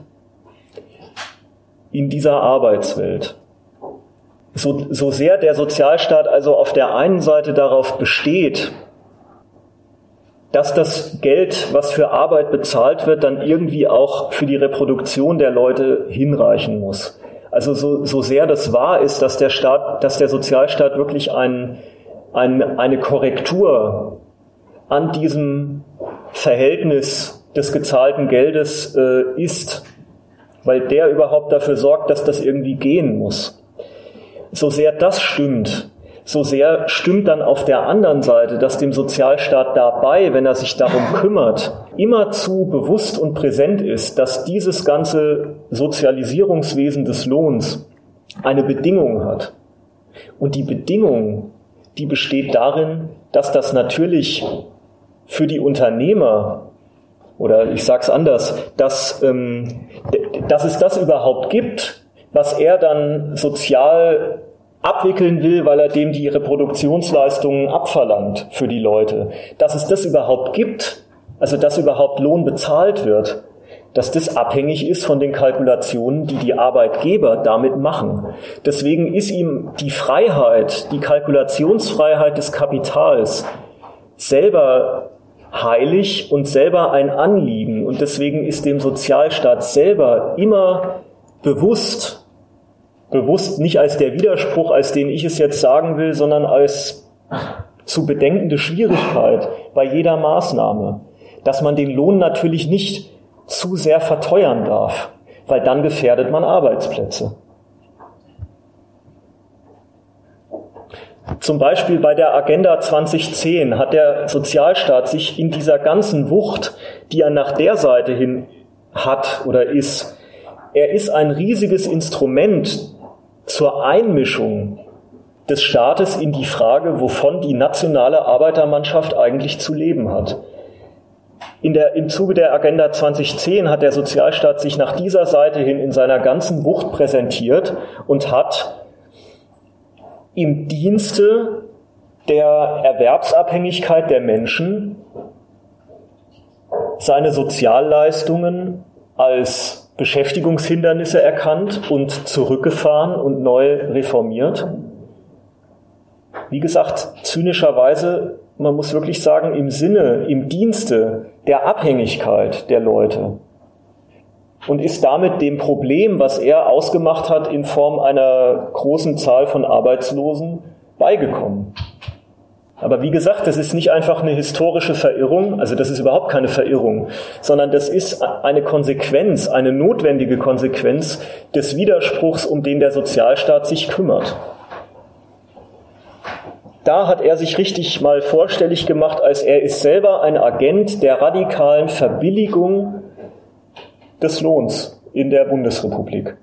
in dieser Arbeitswelt. So, so sehr der Sozialstaat also auf der einen Seite darauf besteht, dass das Geld, was für Arbeit bezahlt wird, dann irgendwie auch für die Reproduktion der Leute hinreichen muss. Also so, so sehr das wahr ist, dass der Staat, dass der Sozialstaat wirklich ein, ein, eine Korrektur an diesem Verhältnis des gezahlten Geldes äh, ist, weil der überhaupt dafür sorgt, dass das irgendwie gehen muss. So sehr das stimmt, so sehr stimmt dann auf der anderen Seite, dass dem Sozialstaat dabei, wenn er sich darum kümmert, immerzu bewusst und präsent ist, dass dieses ganze Sozialisierungswesen des Lohns eine Bedingung hat. Und die Bedingung, die besteht darin, dass das natürlich für die Unternehmer, oder ich sage es anders, dass, ähm, dass es das überhaupt gibt, was er dann sozial abwickeln will, weil er dem die Reproduktionsleistungen abverlangt für die Leute. Dass es das überhaupt gibt, also dass überhaupt Lohn bezahlt wird, dass das abhängig ist von den Kalkulationen, die die Arbeitgeber damit machen. Deswegen ist ihm die Freiheit, die Kalkulationsfreiheit des Kapitals selber heilig und selber ein Anliegen. Und deswegen ist dem Sozialstaat selber immer bewusst, bewusst nicht als der Widerspruch, als den ich es jetzt sagen will, sondern als zu bedenkende Schwierigkeit bei jeder Maßnahme, dass man den Lohn natürlich nicht zu sehr verteuern darf, weil dann gefährdet man Arbeitsplätze. Zum Beispiel bei der Agenda zwanzig zehn hat der Sozialstaat sich in dieser ganzen Wucht, die er nach der Seite hin hat oder ist, er ist ein riesiges Instrument zur Einmischung des Staates in die Frage, wovon die nationale Arbeitermannschaft eigentlich zu leben hat. In der, im Zuge der Agenda zwanzig zehn hat der Sozialstaat sich nach dieser Seite hin in seiner ganzen Wucht präsentiert und hat im Dienste der Erwerbsabhängigkeit der Menschen seine Sozialleistungen als Beschäftigungshindernisse erkannt und zurückgefahren und neu reformiert. Wie gesagt, zynischerweise, man muss wirklich sagen, im Sinne, im Dienste der Abhängigkeit der Leute. Und ist damit dem Problem, was er ausgemacht hat, in Form einer großen Zahl von Arbeitslosen beigekommen. Aber wie gesagt, das ist nicht einfach eine historische Verirrung, also das ist überhaupt keine Verirrung, sondern das ist eine Konsequenz, eine notwendige Konsequenz des Widerspruchs, um den der Sozialstaat sich kümmert. Da hat er sich richtig mal vorstellig gemacht, als er ist selber ein Agent der radikalen Verbilligung des Lohns in der Bundesrepublik.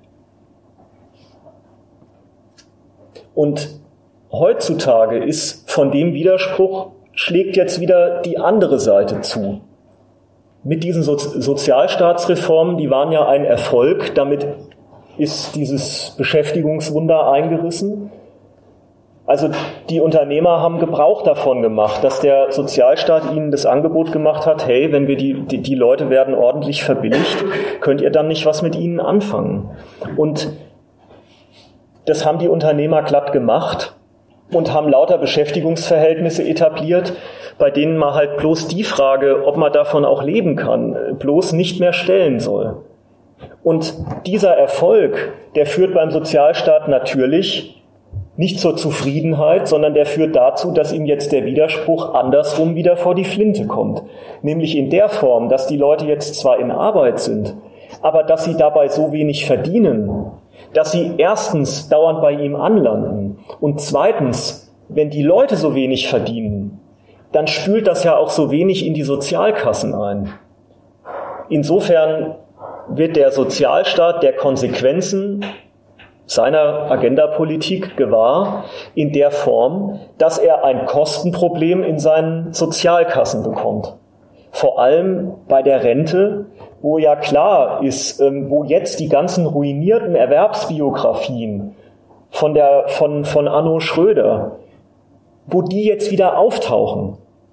Und heutzutage ist von dem Widerspruch, schlägt jetzt wieder die andere Seite zu. Mit diesen so- Sozialstaatsreformen, die waren ja ein Erfolg, damit ist dieses Beschäftigungswunder eingerissen. Also die Unternehmer haben Gebrauch davon gemacht, dass der Sozialstaat ihnen das Angebot gemacht hat, hey, wenn wir die, die, die Leute werden ordentlich verbilligt, könnt ihr dann nicht was mit ihnen anfangen? Und das haben die Unternehmer glatt gemacht und haben lauter Beschäftigungsverhältnisse etabliert, bei denen man halt bloß die Frage, ob man davon auch leben kann, bloß nicht mehr stellen soll. Und dieser Erfolg, der führt beim Sozialstaat natürlich nicht zur Zufriedenheit, sondern der führt dazu, dass ihm jetzt der Widerspruch andersrum wieder vor die Flinte kommt. Nämlich in der Form, dass die Leute jetzt zwar in Arbeit sind, aber dass sie dabei so wenig verdienen, dass sie erstens dauernd bei ihm anlanden und zweitens, wenn die Leute so wenig verdienen, dann spült das ja auch so wenig in die Sozialkassen ein. Insofern wird der Sozialstaat der Konsequenzen seiner Agendapolitik gewahr in der Form, dass er ein Kostenproblem in seinen Sozialkassen bekommt. Vor allem bei der Rente, wo ja klar ist, wo jetzt die ganzen ruinierten Erwerbsbiografien von der, von, von Anno Schröder, wo die jetzt wieder auftauchen.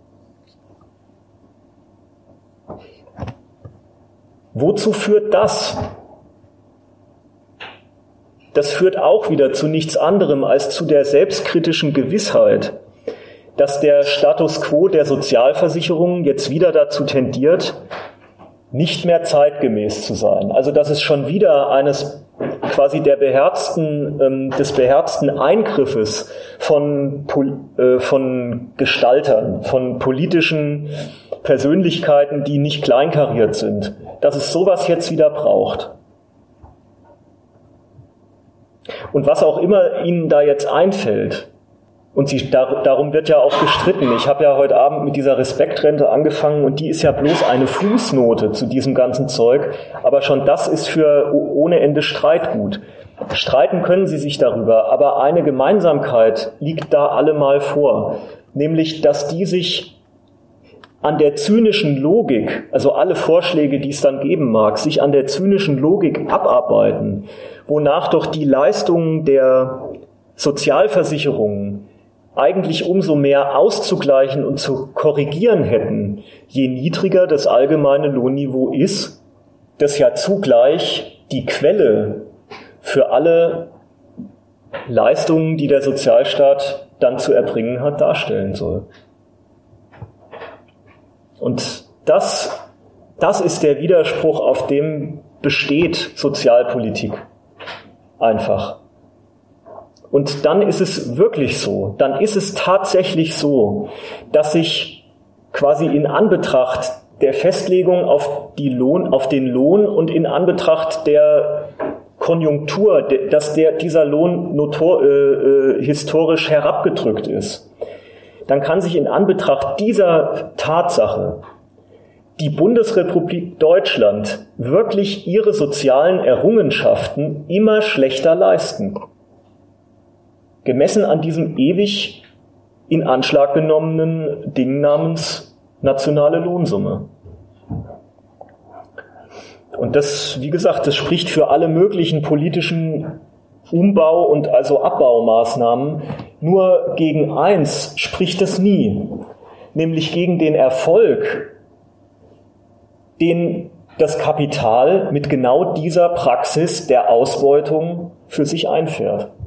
Wozu führt das? Das führt auch wieder zu nichts anderem als zu der selbstkritischen Gewissheit, dass der Status quo der Sozialversicherungen jetzt wieder dazu tendiert, nicht mehr zeitgemäß zu sein. Also dass es schon wieder eines quasi der beherzten, ähm, des beherzten Eingriffes von, äh, von Gestaltern, von politischen Persönlichkeiten, die nicht kleinkariert sind, dass es sowas jetzt wieder braucht. Und was auch immer Ihnen da jetzt einfällt, und sie, dar, darum wird ja auch gestritten. Ich habe ja heute Abend mit dieser Respektrente angefangen und die ist ja bloß eine Fußnote zu diesem ganzen Zeug, aber schon das ist für ohne Ende Streitgut. Streiten können Sie sich darüber, aber eine Gemeinsamkeit liegt da allemal vor, nämlich, dass die sich an der zynischen Logik, also alle Vorschläge, die es dann geben mag, sich an der zynischen Logik abarbeiten, wonach doch die Leistungen der Sozialversicherungen eigentlich umso mehr auszugleichen und zu korrigieren hätten, je niedriger das allgemeine Lohnniveau ist, das ja zugleich die Quelle für alle Leistungen, die der Sozialstaat dann zu erbringen hat, darstellen soll. Und das, das ist der Widerspruch, auf dem besteht Sozialpolitik. Einfach. Und dann ist es wirklich so, dann ist es tatsächlich so, dass sich quasi in Anbetracht der Festlegung auf, die Lohn, auf den Lohn und in Anbetracht der Konjunktur, dass der, dieser Lohn notor, äh, äh, historisch herabgedrückt ist, dann kann sich in Anbetracht dieser Tatsache die Bundesrepublik Deutschland wirklich ihre sozialen Errungenschaften immer schlechter leisten. Gemessen an diesem ewig in Anschlag genommenen Ding namens nationale Lohnsumme. Und das, wie gesagt, das spricht für alle möglichen politischen Umbau- und also Abbaumaßnahmen. Nur gegen eins spricht es nie, nämlich gegen den Erfolg, den das Kapital mit genau dieser Praxis der Ausbeutung für sich einfährt.